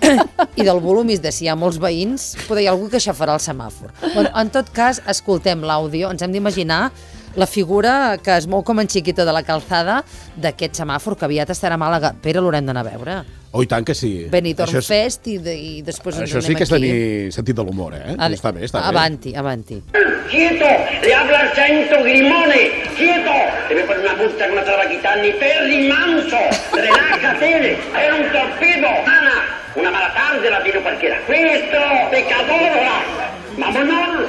i del volum i de si hi ha molts veïns, poder hi ha algú que aixafarà el semàfor. Bueno, en tot cas, escoltem l'àudio, ens hem d'imaginar la figura que es mou com en Chiquito de la calzada d'aquest semàfor que aviat estarà a Màlaga. Pere, l'haurem d'anar a veure. Oh, i tant que sí. Benidorm Això és- Fest i, de, i després ens Això sí anem que és aquí. tenir sentit de l'humor, eh? Ale, Està bé, està bé. avanti, avanti. Quieto, le habla el Centro Grimone, quieto, debe poner una multa que no te la va a quitar ni Perry Manso, relájate, era un torpedo, Ana, una mala tarde la tiene cualquiera, questo, pecadora, vámonos.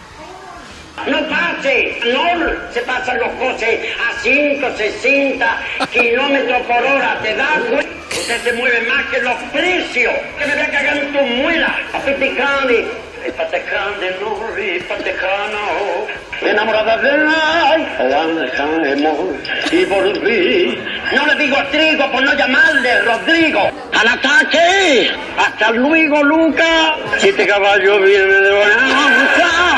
No pase, no se pasan los coches a cinco, sesenta kilómetros por hora, ¿te das cuenta? Usted se mueve más que los precios, que me voy a cagar en tu muela, a Peticani, el Patecane, no, el Patecano, enamorada de la, la dejamos y volví. No le digo a Trigo por no llamarle Rodrigo, al ataque, hasta luego, Luca, siete caballos viene de bonanza.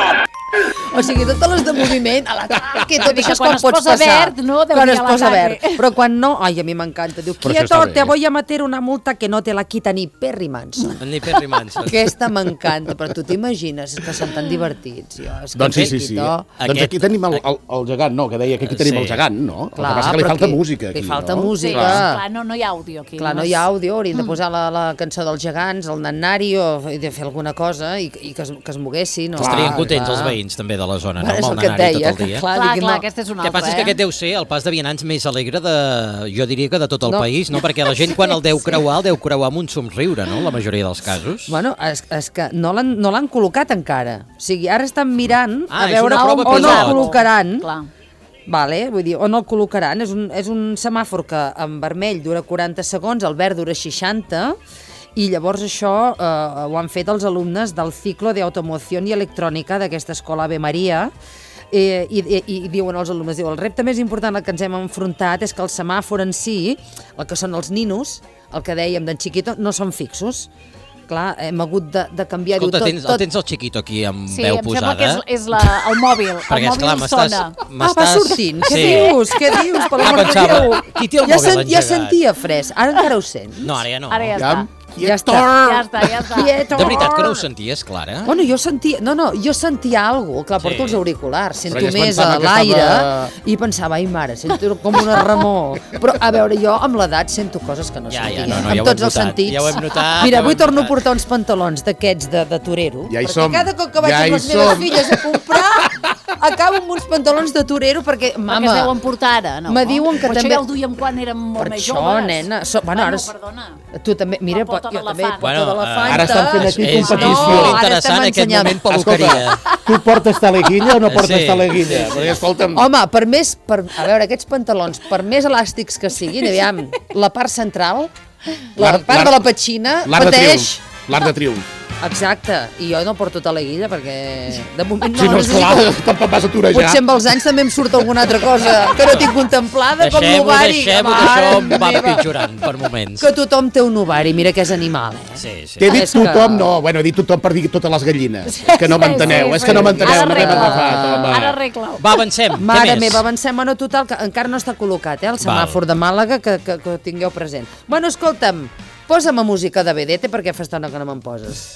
O sigui, totes les de moviment, a l'ataque, tot Vull dir això que és quan com es pots posa passar. verd, no, deu Quan dir es a posa l'ataque. verd. Però quan no, ai, a mi m'encanta. Diu, Però això quieto, està bé. te voy a meter una multa que no te la quita ni Perry Manson. Ni Perry Manson. Aquesta m'encanta, però tu t'imagines que són tan divertits. Jo, és que Doncs sí, sí, sí. Quito- Doncs aquí tenim el, el, el gegant, no, que deia que aquí tenim Sí. el gegant, no? Clar, el que passa que li però falta aquí- música. li Aquí, falta no? música. Clar, clar no, no hi ha àudio aquí. Clar, no hi ha àudio, hauríem de posar la, la cançó dels gegants, el Nannari, o i de fer alguna cosa i, i que, es, que es moguessin. No? Estarien contents clar. els veïns també de la zona, no? Bueno, és Amb el el que et Nannari deia, tot el que dia. clar, Clar, dic, clar, no. aquesta és una El que altra, passa és que eh? aquest deu ser el pas de vianants més alegre de, jo diria que de tot el No. país, no? Perquè la gent quan el deu creuar, el deu creuar amb un somriure, no? La majoria dels casos. Bueno, és, és que no l'han no l'han col·locat encara. O sigui, ara estan mirant Ah, a és veure una on, prova on el pilot. col·locaran. Clar. Vale, vull dir, on el col·locaran? És un, és un semàfor que en vermell dura quaranta segons, el verd dura seixanta, i llavors això eh, ho han fet els alumnes del ciclo de automoció i electrònica d'aquesta escola Ave Maria, eh, i, i, i diuen els alumnes, diu, el repte més important al que ens hem enfrontat és que el semàfor en si, el que són els ninos, el que dèiem d'en Chiquito, no són fixos. Clar, hem hagut de, de canviar... Escolta, diu, tot, tens, tot... el tens el Chiquito aquí amb Sí, veu em sembla posada? que és, és la, el mòbil. El Perquè, mòbil esclar, m'estàs... sona. Ah, va sortint. Què dius? Què dius? Per Ah, l'amor de pensava, Déu. qui té el ja, mòbil sen, ja engegat? sentia fres. Ara encara ho sents. No, ara ja no. Ara ja Ja, està. Ja està. Ja està, ja està. Quieto. De veritat que no ho senties, Clara? Bueno, jo sentia... No, no, jo sentia alguna cosa. Clar, Sí. porto els auriculars, sento Però ella es més pensava a que l'aire estava- i pensava, ai mare, sento com una remor. Però, a veure, jo amb l'edat sento coses que no Ja, ja, sentia. no, no, ja amb ho tots hem els notat, sentits. ja ho hem notat, Mira, ja ho avui hem torno a notat. portar uns pantalons d'aquests de, de torero. Ja hi perquè som. cada cop que vaig Ja amb hi les meves som. filles a comprar, acabo amb uns pantalons de torero perquè, Perquè mama... es deuen portar ara, no? Me diuen que Però també- això ja ho duíem quan érem molt Per més això, joves. nena. So, bueno, ara... perdona. Tu també, mira, La pota pot, jo també, d'elefant. pota Bueno, d'elefant. ara estan fent aquí és, competició. és No, molt ara interessant estem aquest ensenyant. moment peluqueria. Tu portes taleguilla o no portes Sí. taleguilla? Perquè, escolta'm... Home, per més, per, a veure, aquests pantalons, per més elàstics que siguin, aviam, la part central, la L'art- part de l'art- la petxina, L'art de pateix. triomf. L'art de triomf. Exacte, i jo no porto taleguilla perquè de moment no Si no, la esclar, necessito. tampoc vas aturejar. Potser amb els anys també em surt alguna altra cosa que no tinc contemplada, com Deixem-ho, l'ovari. deixem-ho, que Mare això em va meva. pitjorant per moments. Que tothom té un ovari, mira que és animal, eh? Sí, sí. T'he dit És que- tothom, no, bueno, he dit tothom per dir totes les gallines. Que no Sí, m'enteneu, sí, és que no sí. m'enteneu, Ara no m'hem arregla. agafat, home. Ara arregla-ho. Va, avancem. Mare Què més? meva, avancem. Bueno, total, que encara no està col·locat, eh, el semàfor de Màlaga, que, que, que ho tingueu present. Bueno, escolta'm, posa'm a música de vedette perquè fa estona que no me'n poses.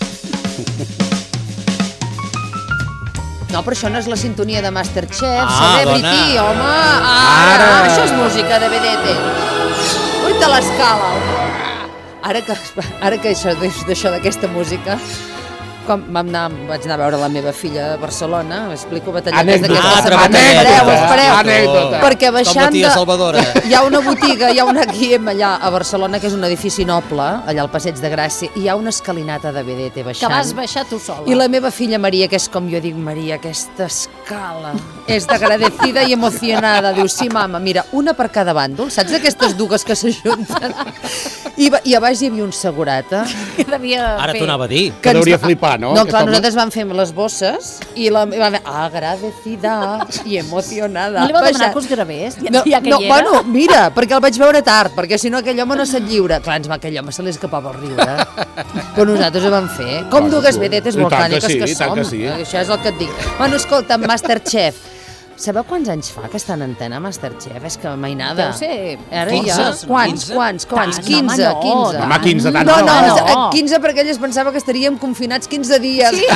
No, però això no és la sintonia de Masterchef, Ah, Celebrity, dona. home! Ara, Ara. això és música de vedette. Ui, te l'escala. Ara que, ara que això, d'això d'aquesta música, quan vam anar, vaig anar a veure la meva filla a Barcelona, m'explico batalletes Anècdota. d'aquesta Ah, setmana. treballadeta. Espereu, espereu. Anècdota. Perquè Com la baixant tia de... Salvadora. Hi ha una botiga, hi ha una guiem allà a Barcelona, que és un edifici noble, allà al Passeig de Gràcia, i hi ha una escalinata de vedette Que baixant. vas baixar tu sola. I la meva filla Maria, que és com jo dic, Maria, aquesta escala, és d'agradecida i emocionada. Diu, sí, mama, mira, una per cada bàndol, saps d'aquestes dues que s'ajunten? I, va- I a baix hi havia un segurata. Que devia Ara fer. t'ho anava a dir. Que ens deuria va- flipar, no, No, aquest clar, home? nosaltres vam fer les bosses i la meva agradecida i emocionada. No li vau demanar baixant. que us gravés? Ja, No, ja que no, hi era. bueno, mira, perquè el vaig veure tard, perquè si no aquell home no se't lliure. Clar, ens va, aquell home se li escapava el riure. Però nosaltres ho vam fer. Com Bueno, dues tu- vedetes i tant que volcàniques sí, que i tant som. que sí. Això és el que et dic. Bueno, escolta, Masterchef. Sabeu quants anys fa que està en antena Masterchef? És que mai nada. Deu ser Ara quinze, ja... no? Quants, quinze? quants, quants? Tant, quinze, home, no, quinze. Home, quinze, tant No, no. no, no. no. quinze perquè ell es pensava que estaríem confinats quinze dies. Sí.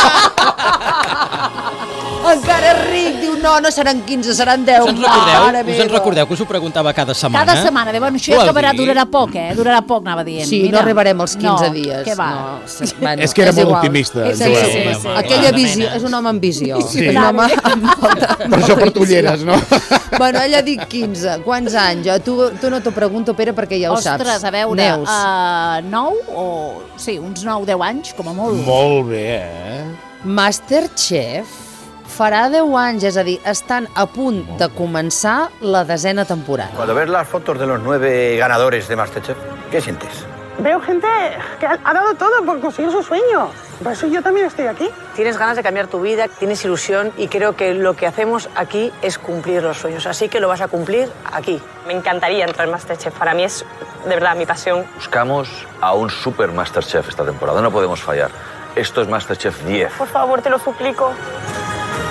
Encara és ric, diu, no, no seran quinze, seran deu. Us en recordeu? Mare Us en meva. recordeu que us ho preguntava cada setmana? Cada setmana. De, bueno, això Ho ja heu acabarà, dit? durarà poc, eh? Durarà poc, anava dient. Sí, Mira. no arribarem als quinze no, dies. Què va? No, sí, bueno, És que era molt igual. optimista, en Sí, Joel. sí, sí. Sí, Aquella home, visió, mena. és un home amb visió. Sí. Un home amb molta, Per molta això porto visió. ulleres, no? Bueno, ella ha dit quinze. Quants anys? Jo, tu, tu no t'ho pregunto, Pere, perquè ja ho saps. Ostres, a veure, Neus. uh, nou o... Sí, uns nou, deu anys, com a molt. Molt bé, eh? Masterchef farà deu anys, és a dir, estan a punt de començar la desena temporada. Cuando ves las fotos de los nueve ganadores de Masterchef, ¿qué sientes? Veo gente que ha, ha dado todo por conseguir su sueño. Por eso yo también estoy aquí. Tienes ganas de cambiar tu vida, tienes ilusión y creo que lo que hacemos aquí es cumplir los sueños. Así que lo vas a cumplir aquí. Me encantaría entrar en Masterchef. Para mí es de verdad mi pasión. Buscamos a un super Masterchef esta temporada, no podemos fallar. Esto es Masterchef diez. Por favor, te lo suplico.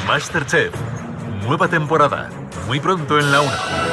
MasterChef. Nueva temporada. Muy pronto en la una.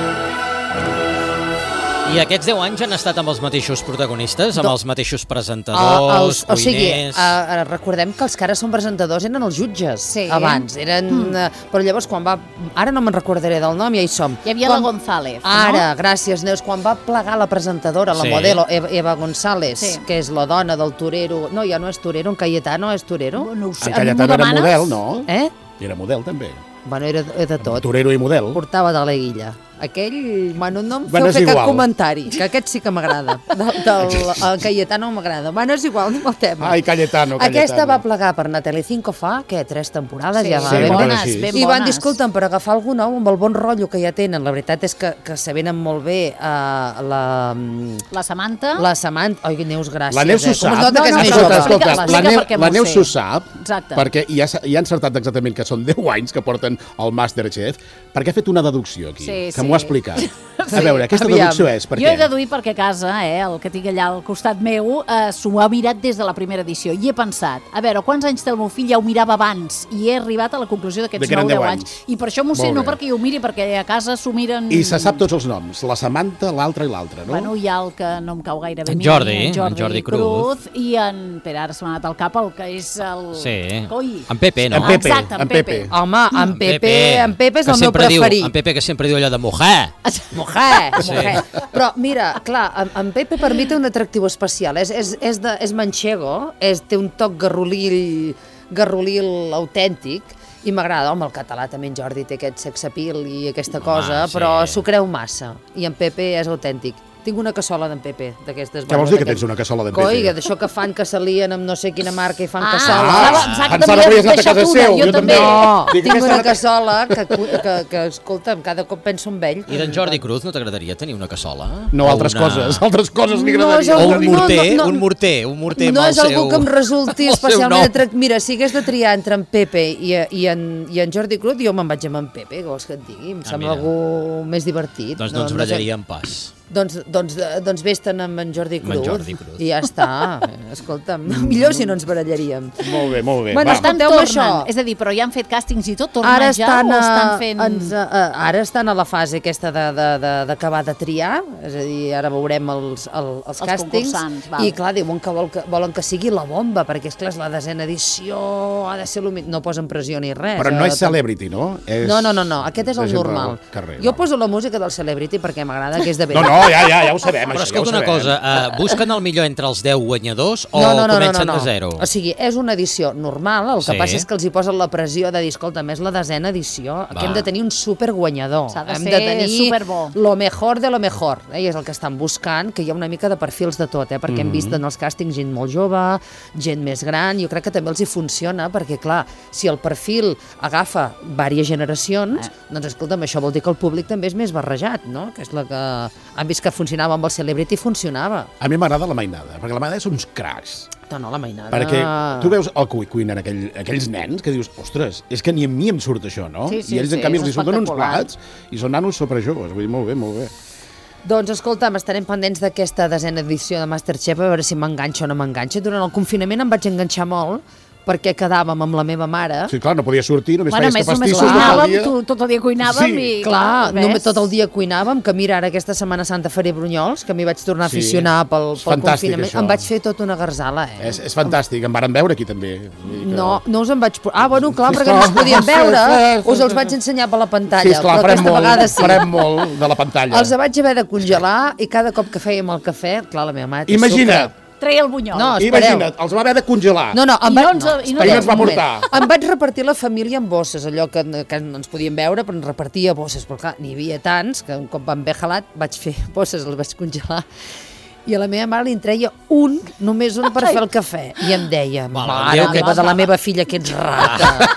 I aquests deu anys han estat amb els mateixos protagonistes, amb Do- els mateixos Ah, presentadors, els, o sigui, cuiners... uh, recordem que els que ara són presentadors eren els jutges, Sí. abans. Eren, Mm. uh, però llavors, quan va... Ara no me'n recordaré del nom, ja hi som. Hi havia quan, la González, Ara, no? gràcies, Neus. Quan va plegar la presentadora, la Sí. modelo Eva, Eva González, Sí. que és la dona del torero... No, ja no és torero, en Cayetano és torero. No ho sé. En Cayetano era model, no? Eh? Era model, també. Bueno, era, era de tot. Torero i model. Portava de la guilla. Aquell, bueno, no em Bueno, feu és fer cap igual. comentari, que aquest sí que m'agrada. Del, del el Cayetano m'agrada. Bueno, és igual, anem al tema. Ai, Cayetano, Cayetano. Aquesta va plegar per na Telecinco fa, què, tres temporades Sí, ja va sí, haver. bones, bones, ben I van bones. dir, escolta'm, per agafar algú nou amb el bon rotllo que ja tenen, la veritat és que, que se venen molt bé uh, la, La Samantha. la Samantha... Oi, Neus, gràcies. La Neus eh? s'ho Com es sap. nota que és No, no, més però jove. escolta, explica- la, explica Neu, per què la m'ho Neus sé. s'ho sap, Exacte. perquè hi ha, hi ha encertat exactament que són deu anys que porten el Masterchef, perquè ha fet una deducció aquí, Sí, que sí. m'ho ha explicat. Sí. A veure, aquesta Aviam. deducció és per Jo he què? deduït perquè a casa, eh, el que tinc allà al costat meu, eh, s'ho ha mirat des de la primera edició i he pensat, a veure, quants anys té el meu fill? Ja ho mirava abans i he arribat a la conclusió De d'aquests que eren nou deu deu anys. anys. I per això m'ho sé, Molt no bé. perquè jo ho miri, perquè a casa s'ho miren... I se sap tots els noms, la Samantha, l'altra i l'altra, no? Bueno, hi ha el que no em cau gaire bé. En a mi, Jordi, en Jordi, en Jordi Cruz. I en... Espera, ara se m'ha anat al cap el que és el... Sí. Coi. En Pepe, no? En Pepe, Exacte, en en Pepe. Pepe. Home, en Pepe, en Pepe és que el meu sempre preferit. Diu, en Pepe que sempre diu allò de mujer. Mujer, Sí. mujer. Però mira, clar, en, en Pepe per mi té un atractiu especial. És, és, és, de, és manxego, és, té un toc garrolil, garrolil autèntic, i m'agrada. Home, el català també en Jordi té aquest sexapil i aquesta cosa, sí. però s'ho creu massa. I en Pepe és autèntic. Tinc una cassola d'en Pepe, d'aquestes. Què vols dir que tens una cassola d'en Pepe? Coi, d'això que fan que s'alien amb no sé quina marca i fan Ah, cassoles. pensava- pensava que pensava també que havies anat a deixat casa una, seu, jo jo també. també. No, Dic, tinc aquesta una la- cassola que, que, que, escolta'm, cada cop penso en ell. I d'en Jordi Cruz no t'agradaria tenir una cassola? No, O altres una- coses, altres coses li No, és agradaria. O algú- un no, morter, no, no. un morter, un morter No amb el és algú seu... que em resulti el seu especialment nom. atractiu. Mira, si hagués de triar entre en Pepe i, i, en, i en Jordi Cruz, jo me'n vaig amb en Pepe, què vols que et digui? Em Ah, sembla mira. algú més divertit. Doncs no ens sé. barallaríem pas. Doncs, doncs, eh, doncs vés-te'n amb en Jordi Amb en Cruz. Jordi Cruz. I ja està. Escolta'm, millor si no ens barallaríem. Molt bé, molt bé. Bueno, va. Estan Escolteu-me tornen, això. és a dir, però ja han fet càstings i tot, tornen Ara ja estan, o a, estan fent... ens, a, a, ara estan a la fase aquesta de- de- de- d'acabar de, de triar, és a dir, ara veurem els, el, els, Els càstings, concursants, val. i clar, diuen que, vol, que volen que sigui la bomba, perquè és clar, és la desena edició, ha de ser... el- No posen pressió ni res. Però no eh, és Celebrity, no? És No, no, no, no, aquest és de el gent normal. del carrer, Jo va. poso la música del Celebrity perquè m'agrada, que és de No, no, ja, ja, ja ho sabem, Però això, escolta ja ho una sabem. cosa, uh, busquen el millor entre els deu guanyadors o no, no, no, comencen no, no, de zero? O sigui, és una edició normal, el que Sí. passa és que els hi posen la pressió de dir, escolta, més la desena edició, que hem de tenir un superguanyador. S'ha de hem ser de tenir superbo. lo mejor de lo mejor. Eh? I és el que estan buscant, que hi ha una mica de perfils de tot, eh? perquè hem vist en els càstings gent molt jove, gent més gran, jo crec que també els hi funciona, perquè clar, si el perfil agafa diverses generacions, doncs escolta'm, això vol dir que el públic també és més barrejat, no? Que és la que han vist que funcionava amb el Celebrity, funcionava. A mi m'agrada la mainada, perquè la mainada són uns cracs. No, no, la mainada... Perquè tu veus el cuí cuinant aquell, aquells nens que dius, ostres, és que ni a mi em surt això, no? Sí, sí, I ells, en sí, canvi, és els hi surten uns espectacular. plats i són nanos superjoves. Vull dir, molt bé, molt bé. Doncs escolta'm, estarem pendents d'aquesta desena edició de Masterchef, a veure si m'enganxa o no m'enganxa. Durant el confinament em vaig enganxar molt, perquè quedàvem amb la meva mare. Sí, clar, no podia sortir, només Bueno, feies més, que només pastissos tot el cuinàvem, dia. tu, tot el dia cuinàvem Sí. i... Clar, ves? només tot el dia cuinàvem, que mira, ara aquesta Setmana Santa faré brunyols, que m'hi vaig tornar a Sí, aficionar pel, és pel fantàstic, confinament. això. Em vaig fer tota una garzala, eh? És, és fantàstic, em varen veure aquí també. Vull dir que- No, no us en vaig... por- Ah, bueno, clar, Sí, perquè no esclar. us podien veure, Sí, sí, us els sí, vaig sí. ensenyar per la pantalla, Sí, esclar, però farem aquesta molt, vegada sí. farem molt de la pantalla. Els vaig haver de congelar i cada cop que fèiem el cafè, clar, la meva mare té Imagina't, sucre. Treia el bunyol. No, espereu. imagina't, els va haver de congelar. No, no, em I va... no ens- no, i no espereu ens va un moment. portar. Em vaig repartir la família en bosses, allò que, que no ens podíem veure, però ens repartia bosses, però clar, n'hi havia tants que un cop van haver gelat vaig fer bosses, els vaig congelar. I a la meva mare li en treia un, només un per fer el cafè. I em deia, Val, mare Déu que- meva, de la meva filla, que ets rata.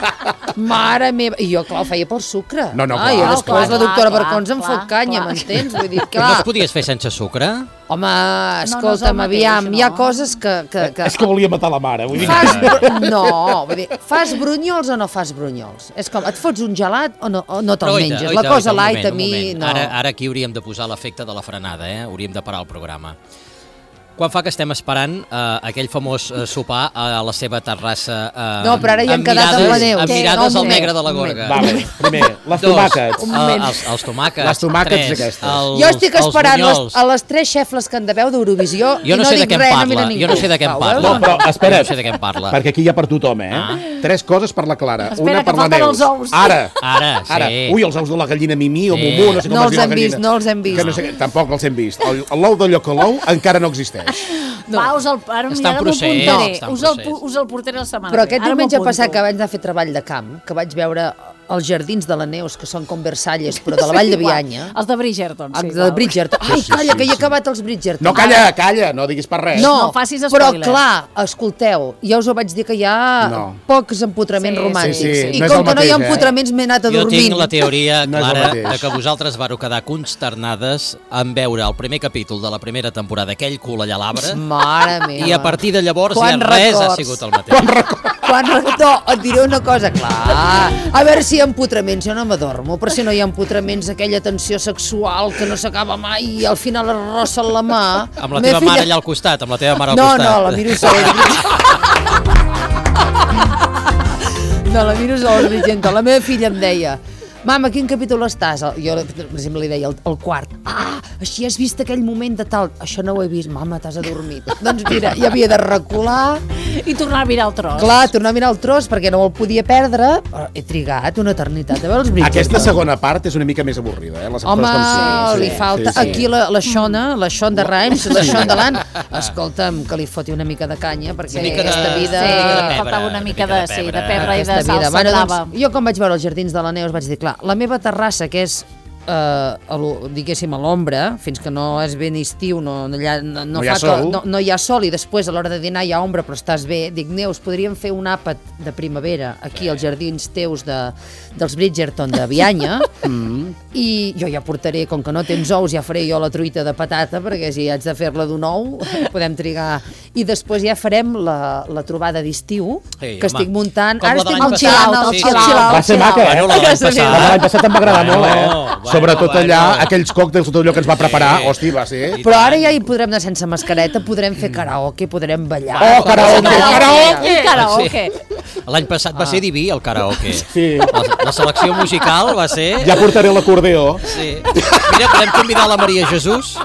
Mare meva... I jo, clar, ho feia pel sucre. No, no, ah, clar. I després Clar, la doctora clar, Barcons em clar, fot canya, clar. m'entens? Vull dir, No clar... es podies fer sense sucre? Home, no és el escolta'm, mateix, aviam, hi ha no? coses que... que, que És que volia matar la mare, vull dir. Fas br... No, vull dir, fas brunyols o no fas brunyols? És com, et fots un gelat o no, o no te'l Però, oita, menges? oita, La cosa oita, un light moment, a mi, un no. moment. Ara, ara aquí hauríem de posar l'efecte de la frenada, eh? Hauríem de parar el programa. Quan fa que estem esperant uh, aquell famós uh, sopar a la seva terrassa uh, No, però ara ja hem quedat amb la Neus. amb mirades No, al un negre moment, de la un gorga. Va bé, primer, les Dos, tomàquets. Un uh, moment. els, els tomàquets. Les tomàquets Tres, aquestes. els, Jo estic els esperant les, bunyols. a les tres xefles que en deveu d'Eurovisió Jo i no no sé de dic què em res, no parla, mira ningú. jo no sé de què em Ho parla. veus? No, però espera't, Jo no sé de què em parla. perquè aquí hi ha per tothom, eh? Ah. Tres coses per la Clara, Espera, una que per la falten Neus. els ous. Ara, Ara, sí. ara. Ui, els ous de la gallina Mimi o Sí. Mumu, no sé com No es els diu la hem vist, gallina. no els hem vist. Que no sé, tampoc els hem vist. El- L'ou de Llocolou encara no existeix. No. Va, us el, ara, Està en ara m'ho procés, apuntaré. està en Us el, procés. pu- us el portaré la setmana Però que ve. aquest Ara diumenge m'apunto. passat que vaig anar a fer treball de camp, que vaig veure els jardins de la Neus, que són com Versalles, però de la Vall de Igual. Bianya. Els de Bridgerton, sí. Els de igual. Bridgerton. Ai, calla, que hi he acabat els Bridgerton. No, calla, calla, no diguis per res. No, No facis però spoilers. clar, escolteu, ja us ho vaig dir que hi ha No. pocs empotraments Sí, romàntics. sí, sí. I No és com el que no hi ha mateix, eh? empotraments m'he anat a Jo dormir. tinc la teoria No és el clara mateix. de que vosaltres vareu quedar consternades en veure el primer capítol de la primera temporada, aquell cul allà a l'arbre, Mare meva. i a partir de llavors Quan ja res ha records. sigut el mateix. Quan, no, et diré una cosa, clar. A veure si hi ha empotraments, jo no m'adormo, però si no hi ha empotraments, aquella tensió sexual que no s'acaba mai i al final es rossa en la mà. Amb la meva teva mare allà al costat, amb la teva mare al No, costat. no, la miro sola. No, la miro sola, Bridgerton. La meva filla em deia, mama, quin capítol estàs? Jo, per exemple, li deia el, el quart. Ah, així has vist aquell moment de tal. Això no ho he vist. Mama, t'has adormit. Doncs mira, hi havia de recular. I tornar a mirar el tros. Clar, tornar a mirar el tros perquè no el podia perdre. Però he trigat una eternitat a veure els Bridgerton. Aquesta segona part és una mica més avorrida, eh? Les Home, actors com sí, li sí, falta sí, sí. aquí la, la Xona, la Xonda Rhimes, la Xonda Lan. Escolta'm, que li foti una mica de canya, perquè Una mica de- aquesta vida... una mica de Sí, pebre, faltava una mica de, sí, de pebre i de Aquesta vida. salsa Bueno, blava. doncs, jo quan vaig veure els jardins de la Neus vaig dir, clar, la meva terrassa, que és eh, a lo- diguéssim a l'ombra, fins que no és ben estiu, no, no, allà, no, No hi fa ha sol. Que, no, no hi ha sol, i després a l'hora de dinar hi ha ombra, però estàs bé. Dic, Neus, podríem fer un àpat de primavera aquí als jardins teus de, dels Bridgerton de Bianya, Mm. i jo ja portaré, com que no tens ous, ja faré jo la truita de patata, perquè si haig de fer-la d'un ou, podem trigar. I després ja farem la, la trobada d'estiu, Sí, que home. estic muntant. Com Ara la de estic l'any muntant passat. el Sí, sí. chill-out. Va ser maca, eh? Bueno, la de l'any La de l'any passat em va agradar Bueno, molt, eh? bueno, Sobretot bueno. allà, aquells còctels, tot allò que ens va preparar, Sí. hosti, va ser... I Però ara tant. ja hi podrem anar sense mascareta, podrem fer karaoke, podrem ballar. Oh, karaoke, Karaoke! karaoke! Karaoke! L'any passat va ser diví el karaoke. Sí. La, la selecció musical va ser... Ja portaré l'acordeó. Sí. Mira, podem convidar la Maria Jesús.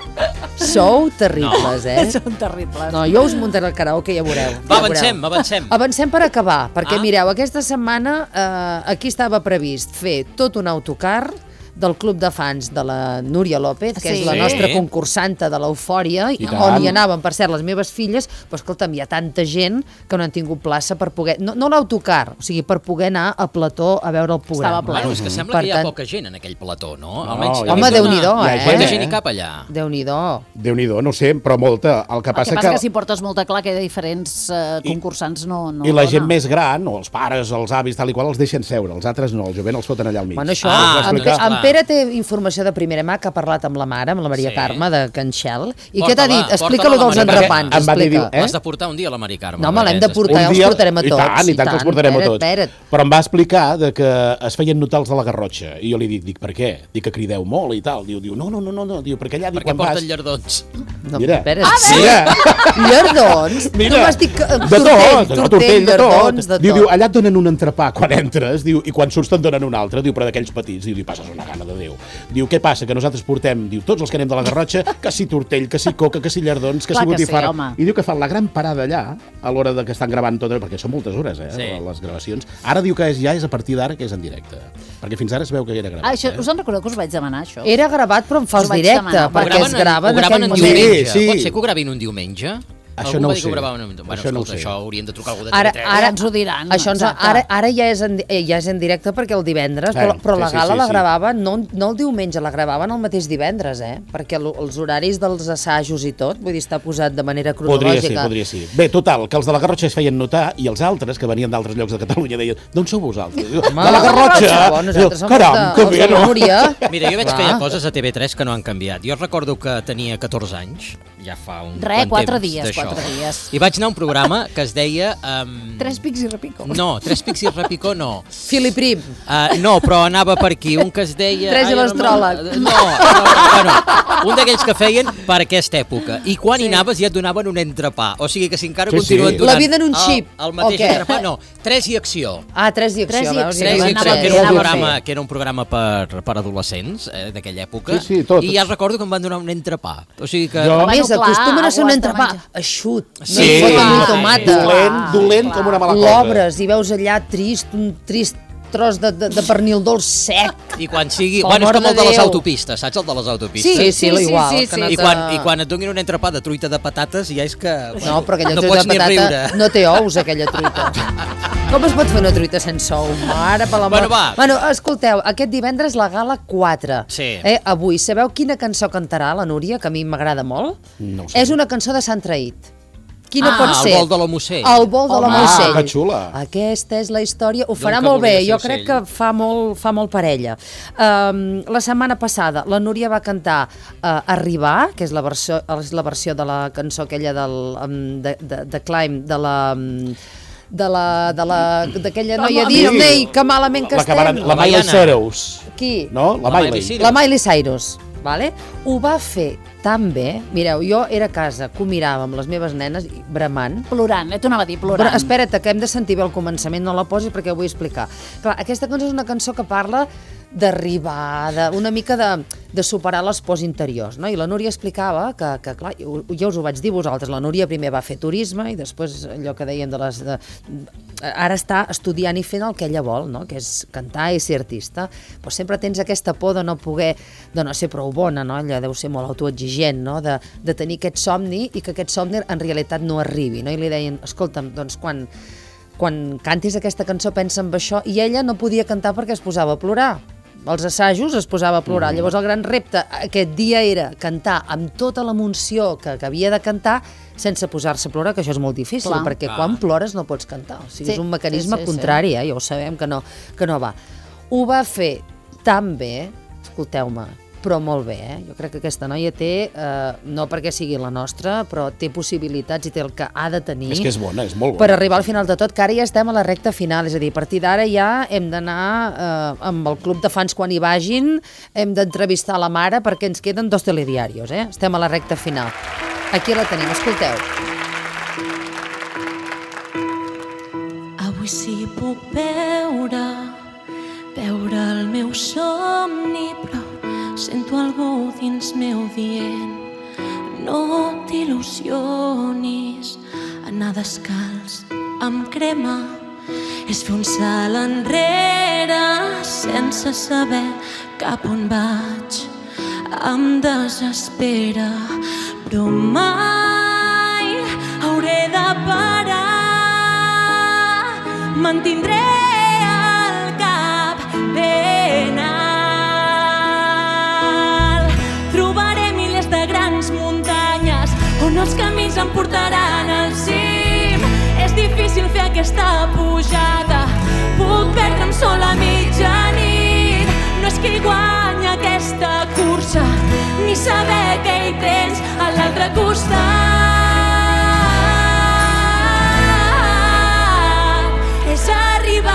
Sou terribles, eh? Són terribles. No, jo us muntaré el karaoke, ja veureu. Va, ja veureu. avancem, avancem. Avancem per acabar, perquè Ah. mireu, aquesta setmana eh, aquí estava previst fer tot un autocar del club de fans de la Núria López, que Sí. és la Sí. nostra concursanta de l'Eufòria, I tant. on hi anaven, per cert, les meves filles, però escolta'm, hi ha tanta gent que no han tingut plaça per poder... No, no l'autocar, o sigui, per poder anar a plató a veure el programa. Estava ple. Bueno, és que sembla Per que hi ha tant- poca gent en aquell plató, no? No, Almenys, hi ha jo Home, he vist Déu-n'hi-do, una- eh? Quanta gent hi cap allà? Déu-n'hi-do. Déu-n'hi-do, no ho sé, però molta. El que El passa que passa que... que si portes molta clar que hi ha diferents eh, concursants no, no I la dona. gent més gran, o els pares, els avis, tal i qual, els deixen seure. Els altres no, el jovent els foten allà al mig. Bueno, això, Ah, en, doncs clar. en Pere té informació de primera mà, que ha parlat amb la mare, amb la Maria Sí. Carme, de Can Xel. I Porta-la, què t'ha dit? porta-la Explica-lo a la dels Maria entrepans. Carme. Em va dir, Explica. eh? L'has de portar un dia a la Mari Carme. No, me l'hem de perquè portar, Un els dia- portarem a i tots. tant, i tant que els portarem a espera't, tots. espera't. Però em va explicar de que es feien notar els de la Garrotxa. I jo li dic, dic, per què? Dic que crideu molt i tal. Diu, diu no, no, no, no, no. Diu, perquè allà, diu, Perquè quan porten vas... llardons. No, Mira. espera't. Mira. Llardons? Mira, Tu m'has dit que... de tortell, tot, de tortell, tortell, de tot. llardons, de Diu, tot. diu, allà et donen un entrepà quan entres, diu, i quan surts te'n donen un altre, diu, però d'aquells petits, diu, li passes una gana de Déu. Diu, què passa? Que nosaltres portem, diu, tots els que anem de la Garrotxa, que si tortell, que si coca, que si llardons, que Clar si que sí, botifarra. home. I diu que fan la gran parada allà, a l'hora de que estan gravant tot, perquè són moltes hores, eh, Sí. les gravacions. Ara diu que és, ja és a partir d'ara que és en directe, perquè fins ara es veu que era gravat. Ah, això, eh? us en recordeu que us vaig demanar, això? Era gravat, però en fals Us vaig directe, demanar. Ho perquè es graven en- grava ho en graven aquell en moment. diumenge. Sí, sí. Pot ser que ho gravin un diumenge? Això Algú no va ho dir que sé. ho gravaven un... Bueno, Això no ho escolta, sé. això haurien de trucar a algú de Ara, T V tres. ara, ens ho diran, Això ens, exacte. ara, ara ja, és en, eh, ja és en directe perquè el divendres, però, Eh, però sí, la sí, gala sí, la sí. gravaven no, no el diumenge, la gravaven el mateix divendres, eh? Perquè el, els horaris dels assajos i tot, vull dir, està posat de manera Podria ser, cronològica. podria ser. Bé, total, que els de la Garrotxa es feien notar i els altres, que venien d'altres llocs de Catalunya, deien, d'on sou vosaltres? Diu, Home, de la Garrotxa! Bon, nosaltres som Caram, els de- que els bé, de la no? Núria. Mira, jo veig Clar. que hi ha coses a T V tres que no han canviat. Jo recordo que tenia catorze anys, ja fa un Re, bon quatre temps dies, d'això. quatre dies. I vaig anar a un programa que es deia... Um... Tres pics i repico. No, Tres pics i repicó no. Filiprim. Uh, no, però anava per aquí, un que es deia... Tres i l'astròleg. No, no, no, bueno, un d'aquells que feien per aquesta època. I quan sí. hi anaves ja et donaven un entrepà. O sigui que si encara Sí, continuen sí. donant... La vida en un xip, El, el mateix o què? entrepà, no. Tres i acció. Ah, tres i acció. Tres i veus? acció. Tres i Anava acció, a que fer. era un programa, que era un programa per, per adolescents, eh, d'aquella època. Sí, sí, tot. I ja recordo que em van donar un entrepà. O sigui que... Jo- A més, Bueno, clar, acostumen a ser ho un has de entrepà menjar. eixut. No Sí, hi foten ni clar, tomata. Dolent, dolent com una mala cosa. L'obres i veus allà trist, un trist tros de, de, de pernil dolç sec. I quan sigui... Pel Bueno, és amor com el de de les Déu. autopistes, saps el de les autopistes? Sí, sí, sí, igual. sí, que sí. no I te- quan, I quan et donin un entrepà de truita de patates ja és que... Bueno, No, però aquella no truita pots de ni patata riure. no té ous, aquella truita. Com es pot fer una truita sense ou? Mare, per l'amor. Bueno, va. Bueno, escolteu, aquest divendres la gala quatre. Sí. Eh, avui, sabeu quina cançó cantarà la Núria, que a mi m'agrada molt? No ho sé. És una cançó de Sant Traït. Quina Ah, pot el ser? vol de l'Homossell. El vol de Ah, l'Homossell. que xula. Aquesta és la història. Ho farà que molt bé. volia ser Jo crec que ocell. fa molt, fa molt parella. Um, la setmana passada la Núria va cantar uh, Arribar, que és la, versió, és la versió de la cançó aquella del, um, de, de, de Climb, de la... Um, de la de la d'aquella noia Sí. Disney, que malament que La, que estem. van, la Miley Baiana. Cyrus. Qui? No? La, La Miley. Miley Cyrus. La Miley Cyrus, vale? Ho va fer tan bé. Mireu, jo era a casa, que ho mirava amb les meves nenes, i bramant. Plorant, eh? T'ho anava a dir, Però plorant. espera't, que hem de sentir bé el començament, no la posis perquè ho vull explicar. Clar, aquesta cançó és una cançó que parla d'arribar, de, una mica de, de superar les pors interiors, no? I la Núria explicava que, que clar, jo, jo us ho vaig dir vosaltres, la Núria primer va fer turisme i després allò que dèiem de les... De, ara està estudiant i fent el que ella vol, no? Que és cantar i ser artista. Però sempre tens aquesta por de no poder, de no ser prou bona, no? Ella deu ser molt autoexigent, no? De, de tenir aquest somni i que aquest somni en realitat no arribi, no? I li deien, escolta'm, doncs quan, quan cantis aquesta cançó pensa en això, i ella no podia cantar perquè es posava a plorar. Als assajos es posava a plorar. Mm. Llavors el gran repte aquest dia era cantar amb tota l'emoció que, que havia de cantar sense posar-se a plorar, que això és molt difícil, Clar. perquè Clar. quan plores no pots cantar. O sigui, Sí, és un mecanisme sí, sí, contrari, eh? Ja ho sabem que no, que no va. Ho va fer tan bé, escolteu-me, però molt bé, eh? Jo crec que aquesta noia té, eh, no perquè sigui la nostra, però té possibilitats i té el que ha de tenir És que és bona, és molt bona. per arribar al final de tot, que ara ja estem a la recta final, és a dir, a partir d'ara ja hem d'anar eh, amb el club de fans quan hi vagin, hem d'entrevistar la mare perquè ens queden dos telediarios, eh? Estem a la recta final. Aquí la tenim, escolteu. Avui sí puc veure, veure el meu somni, però sento algú dins meu dient no t'il·lusionis, anar descalç amb crema és fer un salt enrere sense saber cap on vaig, em desespera, però mai hauré de parar, mantindré el cap ben alt, trobaré milers de grans muntanyes on els camins em portaran al cim. És difícil fer aquesta pujada, puc perdre'm sola a mitjanit. No és que hi guanya aquesta cursa, ni saber què hi tens a l'altre costat. És arribar.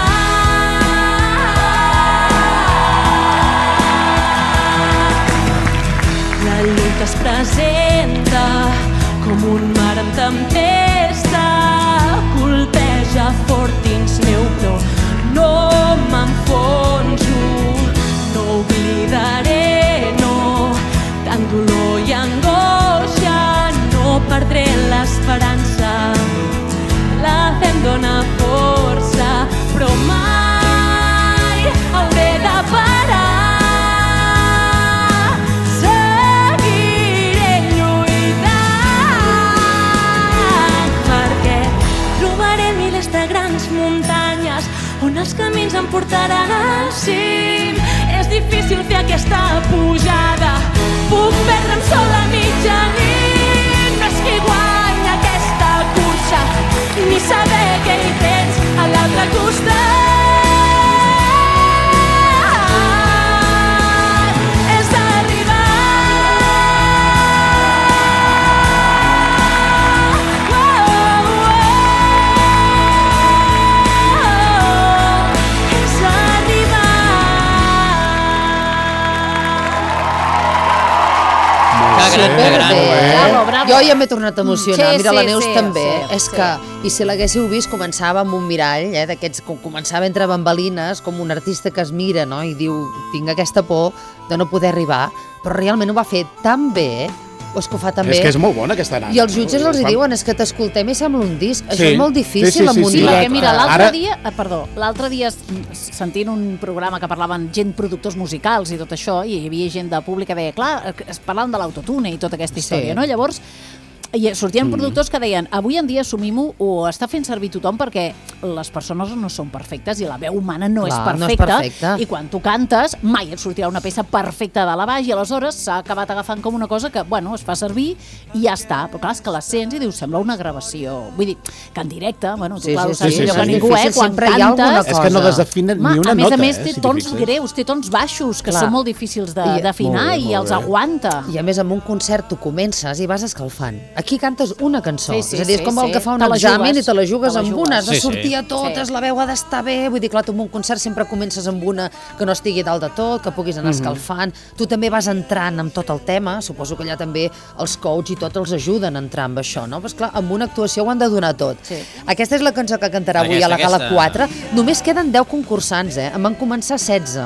La lluita es presenta com un mar en tempesta, colpeja fort dins meu, però no m'enfonso, no oblidaré, no, tant dolor i angoixa, no perdré l'esperança, la fe em dóna força, però mai hauré de parar. Muntanyes on els camins em portaran al cim. És difícil fer aquesta pujada, puc perdre'm sola a mitjanit. No és qui guanya aquesta cursa, ni saber què hi tens a l'altre costat. És arribar. superbé. Bravo, bravo. Jo ja m'he tornat a emocionar. Sí, Mira, la sí, Neus sí, també. sí, És sí. que, i si l'haguéssiu vist, començava amb un mirall, eh, d'aquests, com començava entre bambalines, com un artista que es mira, no?, i diu, tinc aquesta por de no poder arribar, però realment ho va fer tan bé, o és que ho fa tan bé. És que és molt bona aquesta nana. I els jutges els hi Fan- diuen, és que t'escoltem i sembla un disc. Això Sí. és molt difícil, Sí, sí, sí, amb un sí, Sí, sí. perquè mira, l'altre Ara- dia, eh, perdó, l'altre dia s- sentint un programa que parlaven gent, productors musicals i tot això, i hi havia gent de públic que deia, clar, eh, es parlaven de l'autotune i tota aquesta història, Sí. no? Llavors, i sortien Mm. productors que deien, avui en dia assumim-ho, ho està fent servir tothom perquè les persones no són perfectes i la veu humana no, Clar, és, no és perfecta, perfecta. i quan tu cantes mai et sortirà una peça perfecta de la baix i aleshores s'ha acabat agafant com una cosa que, bueno, es fa servir i ja està, però clar, és que la sents i dius, sembla una gravació, vull dir, que en directe, bueno, tu Sí, clar, sí, ho saps sí, millor sí, que sí. ningú, eh, Difícil, quan sempre hi ha alguna cantes... És que no desafinen Ma, ni una a més nota, a més, eh, té si t'hi tons fixes. greus, té tons baixos, que Clar. són molt difícils de- I- d'afinar Molt bé, i molt els bé. aguanta. I a més, amb un concert tu comences i vas escalfant. Aquí cantes una cançó. Sí, sí, és a dir, és sí, com el sí. que fa un Te la examen jugues. i te la jugues Te la amb jugues. una. Has de Sí, sí. sortir a totes, Sí. la veu ha d'estar bé. Vull dir, clar, tu amb un concert sempre comences amb una que no estigui dalt de tot, que puguis anar escalfant. Tu també vas entrant amb tot el tema. Suposo que allà també els coach i tot els ajuden a entrar amb això, no? Però, esclar, amb una actuació ho han de donar tot. Sí. Aquesta és la cançó que cantarà avui Aquesta, a la Gala aquesta. quatre. Només queden deu concursants, eh? En van començar setze.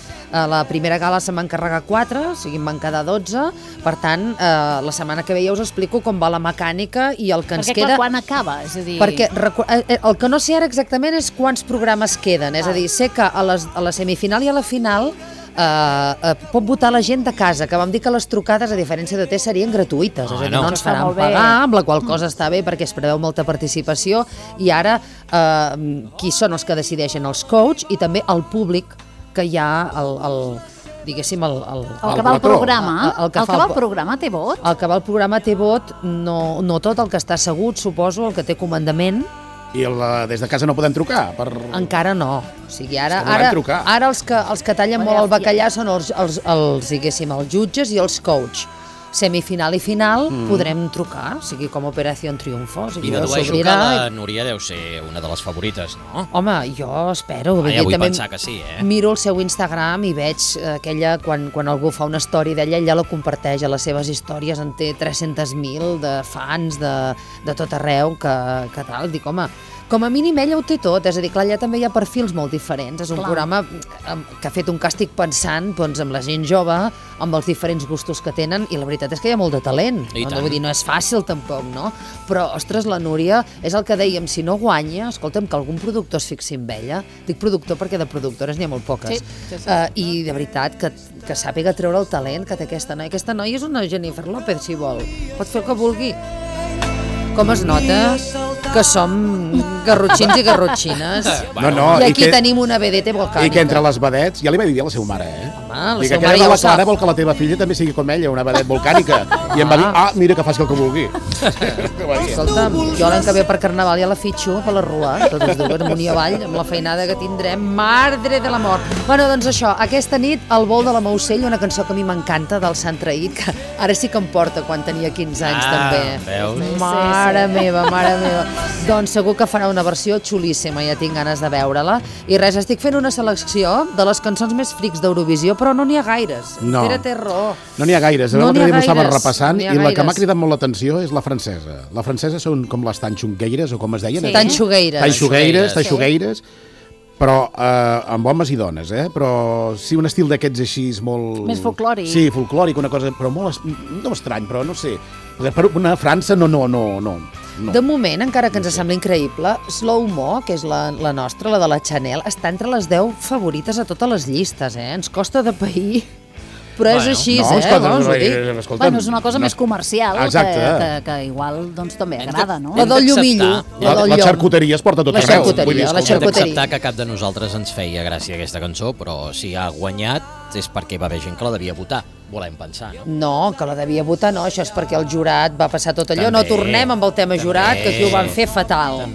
A la primera gala se'n van encarregar quatre, o sigui, en van quedar dotze. Per tant, eh, la setmana que ve ja us explico com va la mecànica i el que ens Perquè, queda... clar, quan acaba? És a dir... Perquè recu- eh, eh, el que no sé ara exactament és quants programes queden. És a dir, sé que a, les, a la semifinal i a la final eh, eh, pot votar la gent de casa, que vam dir que les trucades, a diferència de T, serien gratuïtes. És a dir, no. no ens Està faran molt bé. pagar, amb la qual cosa està bé perquè es preveu molta participació. I ara, eh, qui són els que decideixen? Els coach i també el públic que hi ha el, el diguéssim, el, el, El que va al plató. programa, El- el el que que fa va el- al programa té vot? el que va al programa té vot, no, no tot, el que està assegut, suposo, el que té comandament, I el, eh, des de casa no podem trucar? Per... encara no. O sigui, ara, És que volem ara, trucar. ara els, que, els que tallen Bueno, molt el ja- bacallà són els, els, els, diguéssim, els jutges i els coach. Semifinal i final mm. podrem trucar, o sigui, com Operació Triunfo. O sigui, I dedueixo que s'obrirà la Núria deu ser una de les favorites, no? Home, jo espero. vull Ah, ja dir, vull també pensar que sí, eh? Miro el seu Instagram i veig eh, aquella, quan, quan algú fa una història d'ella, ella la comparteix a les seves històries, en té tres-cents mil de fans de, de tot arreu, que, que tal, dic, home, com a mínim ella ho té tot, és a dir, clar, allà també hi ha perfils molt diferents, és un Clar. programa eh, que ha fet un càstig pensant doncs, amb la gent jove, amb els diferents gustos que tenen, i la veritat és que hi ha molt de talent, I no, tant. vull dir, no és fàcil tampoc, no? Però, ostres, la Núria, és el que dèiem, si no guanya, escolta'm, que algun productor es fixi en ella, dic productor perquè de productores n'hi ha molt poques, Sí, sí, sí. Uh, i de veritat que, que sàpiga treure el talent que té aquesta noia. Aquesta noia és una Jennifer López, si vol, pot fer el que vulgui. Com es nota que som garrotxins i garrotxines. No, no, I i aquí que- tenim una vedete volcànica. I que entre les vedets, ja li va dir a la seva mare, eh? Home, la Dic, seva aquella mare de ja la ho sap. Clara vol que la teva filla també sigui com ella, una vedet volcànica. I em va dir, ah, mira que faci el que vulgui. Que va dir. Escolta'm, jo l'any que ve per Carnaval ja la fitxo per la rua, totes dues, amunt i avall, amb la feinada que tindrem. Madre de l'amor. Bueno, doncs això, aquesta nit, el vol de la Mausell, una cançó que a mi m'encanta, del Sant Traït, que ara sí que em porta quan tenia quinze anys, Ah, també. veus? Mare meva, mare meva. Doncs segur que farà una versió xulíssima, ja tinc ganes de veure-la. I res, estic fent una selecció de les cançons més frics d'Eurovisió, però no n'hi ha gaires. No. Pere té raó. No n'hi ha gaires, No no l'altre n'hi ha dia m'ho estava gaires, repassant no n'hi ha i la que gaires. m'ha cridat molt l'atenció és la francesa. La francesa són com les tanxongueires, o com es deien? Sí. Tanxugueires. Tanxugueires, Sí. tanxugueires, però eh, amb homes i dones, eh? Però sí, un estil d'aquests així molt... Més folclòric. Sí, folclòric, una cosa, però molt, es- no estrany, però no sé. Per una França, no, no, no, no. no. De moment, encara que ens sembla increïble, Slow Mo, que és la, la nostra, la de la Chanel, està entre les deu favorites a totes les llistes, eh? Ens costa de pair, però és Bueno, així, no, eh? escolta, Bueno, us ho eh, dic. escolta'm, Bueno, és una cosa no- més comercial, que, Exacte. que, que igual doncs, també Hem agrada, de- no? La hem del d'acceptar- llumillo, La, la del la llom. xarcuteria es porta a tot La arreu. xarcuteria, Vull dir, la escolta, Hem xarcuteria. d'acceptar que a cap de nosaltres ens feia gràcia aquesta cançó, però si ha guanyat és perquè va haver gent que la devia votar, volem pensar, no? No, que la devia votar, no, això és perquè el jurat va passar tot allò. També, no tornem amb el tema jurat, que aquí ho van fer fatal. També.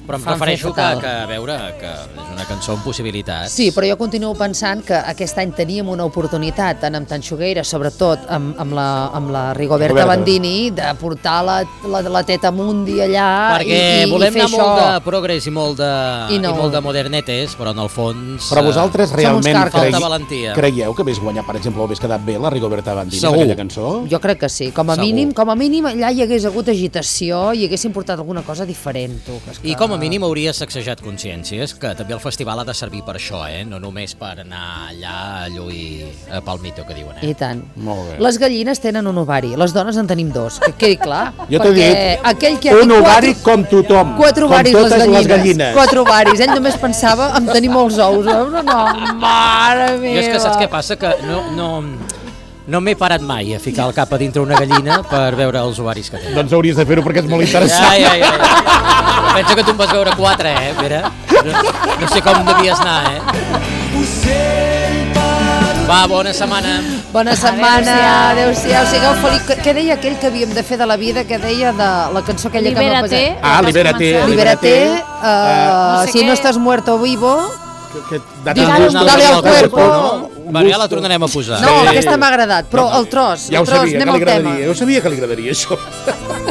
Però em fan fer refereixo que, fatal. que, a veure, que és una cançó amb possibilitats. Sí, però jo continuo pensant que aquest any teníem una oportunitat, tant amb Tanxugueira, sobretot amb, amb, la, amb la Rigoberta Rigoberta. Bandini, de portar la, la, la Teta Mundi allà Perquè i, i, volem i fer anar això. molt de progrés i molt de, I I, no. i molt de modernetes, però en el fons... Però vosaltres eh, realment falta cregui, valentia. creieu que hagués guanyat, per exemple, o hagués quedat bé la Rigoberta Bandini amb Segur. aquella cançó? Jo crec que sí, com a Segur. mínim, com a mínim allà hi hagués hagut agitació i haguessin portat alguna cosa diferent, tu. Que és que... I com a mínim hauria sacsejat consciències, que també el festival ha de servir per això, eh? No només per anar allà a lluir a palmito, que diuen, eh? I tant. Molt bé. Les gallines tenen un ovari, les dones en tenim dos, que quedi clar. Jo t'he perquè dit, aquell que ha un dit ovari quatre, com tothom, quatre ovaris com totes les gallines, les gallines. Quatre ovaris, ell només pensava en tenir molts ous. No, no, mare meva. Jo és que saps què passa? Que no, no, no m'he parat mai a ficar el cap a dintre una gallina per veure els ovaris que té. Doncs hauries de fer-ho perquè és molt interessant. Ja, ja, ja, ja. Penso que tu en vas veure quatre, eh, Pere? No, no sé com devies anar, eh? Va, bona setmana. Bona setmana, adéu-siau, sigueu feliç. Què- Què deia aquell que havíem de fer de la vida? Què deia de la cançó aquella que m'ha Libérate. passat? Ah, Libérate. Libérate, uh, No sé si què. no estàs muerto o vivo... Que, que, Dale, dale, dale al cuerpo. No? Va, ja la tornarem a posar. No, aquesta m'ha agradat, però el tros, Ja el ho tros, sabia, anem que li al tema. agradaria. Jo sabia que li agradaria això.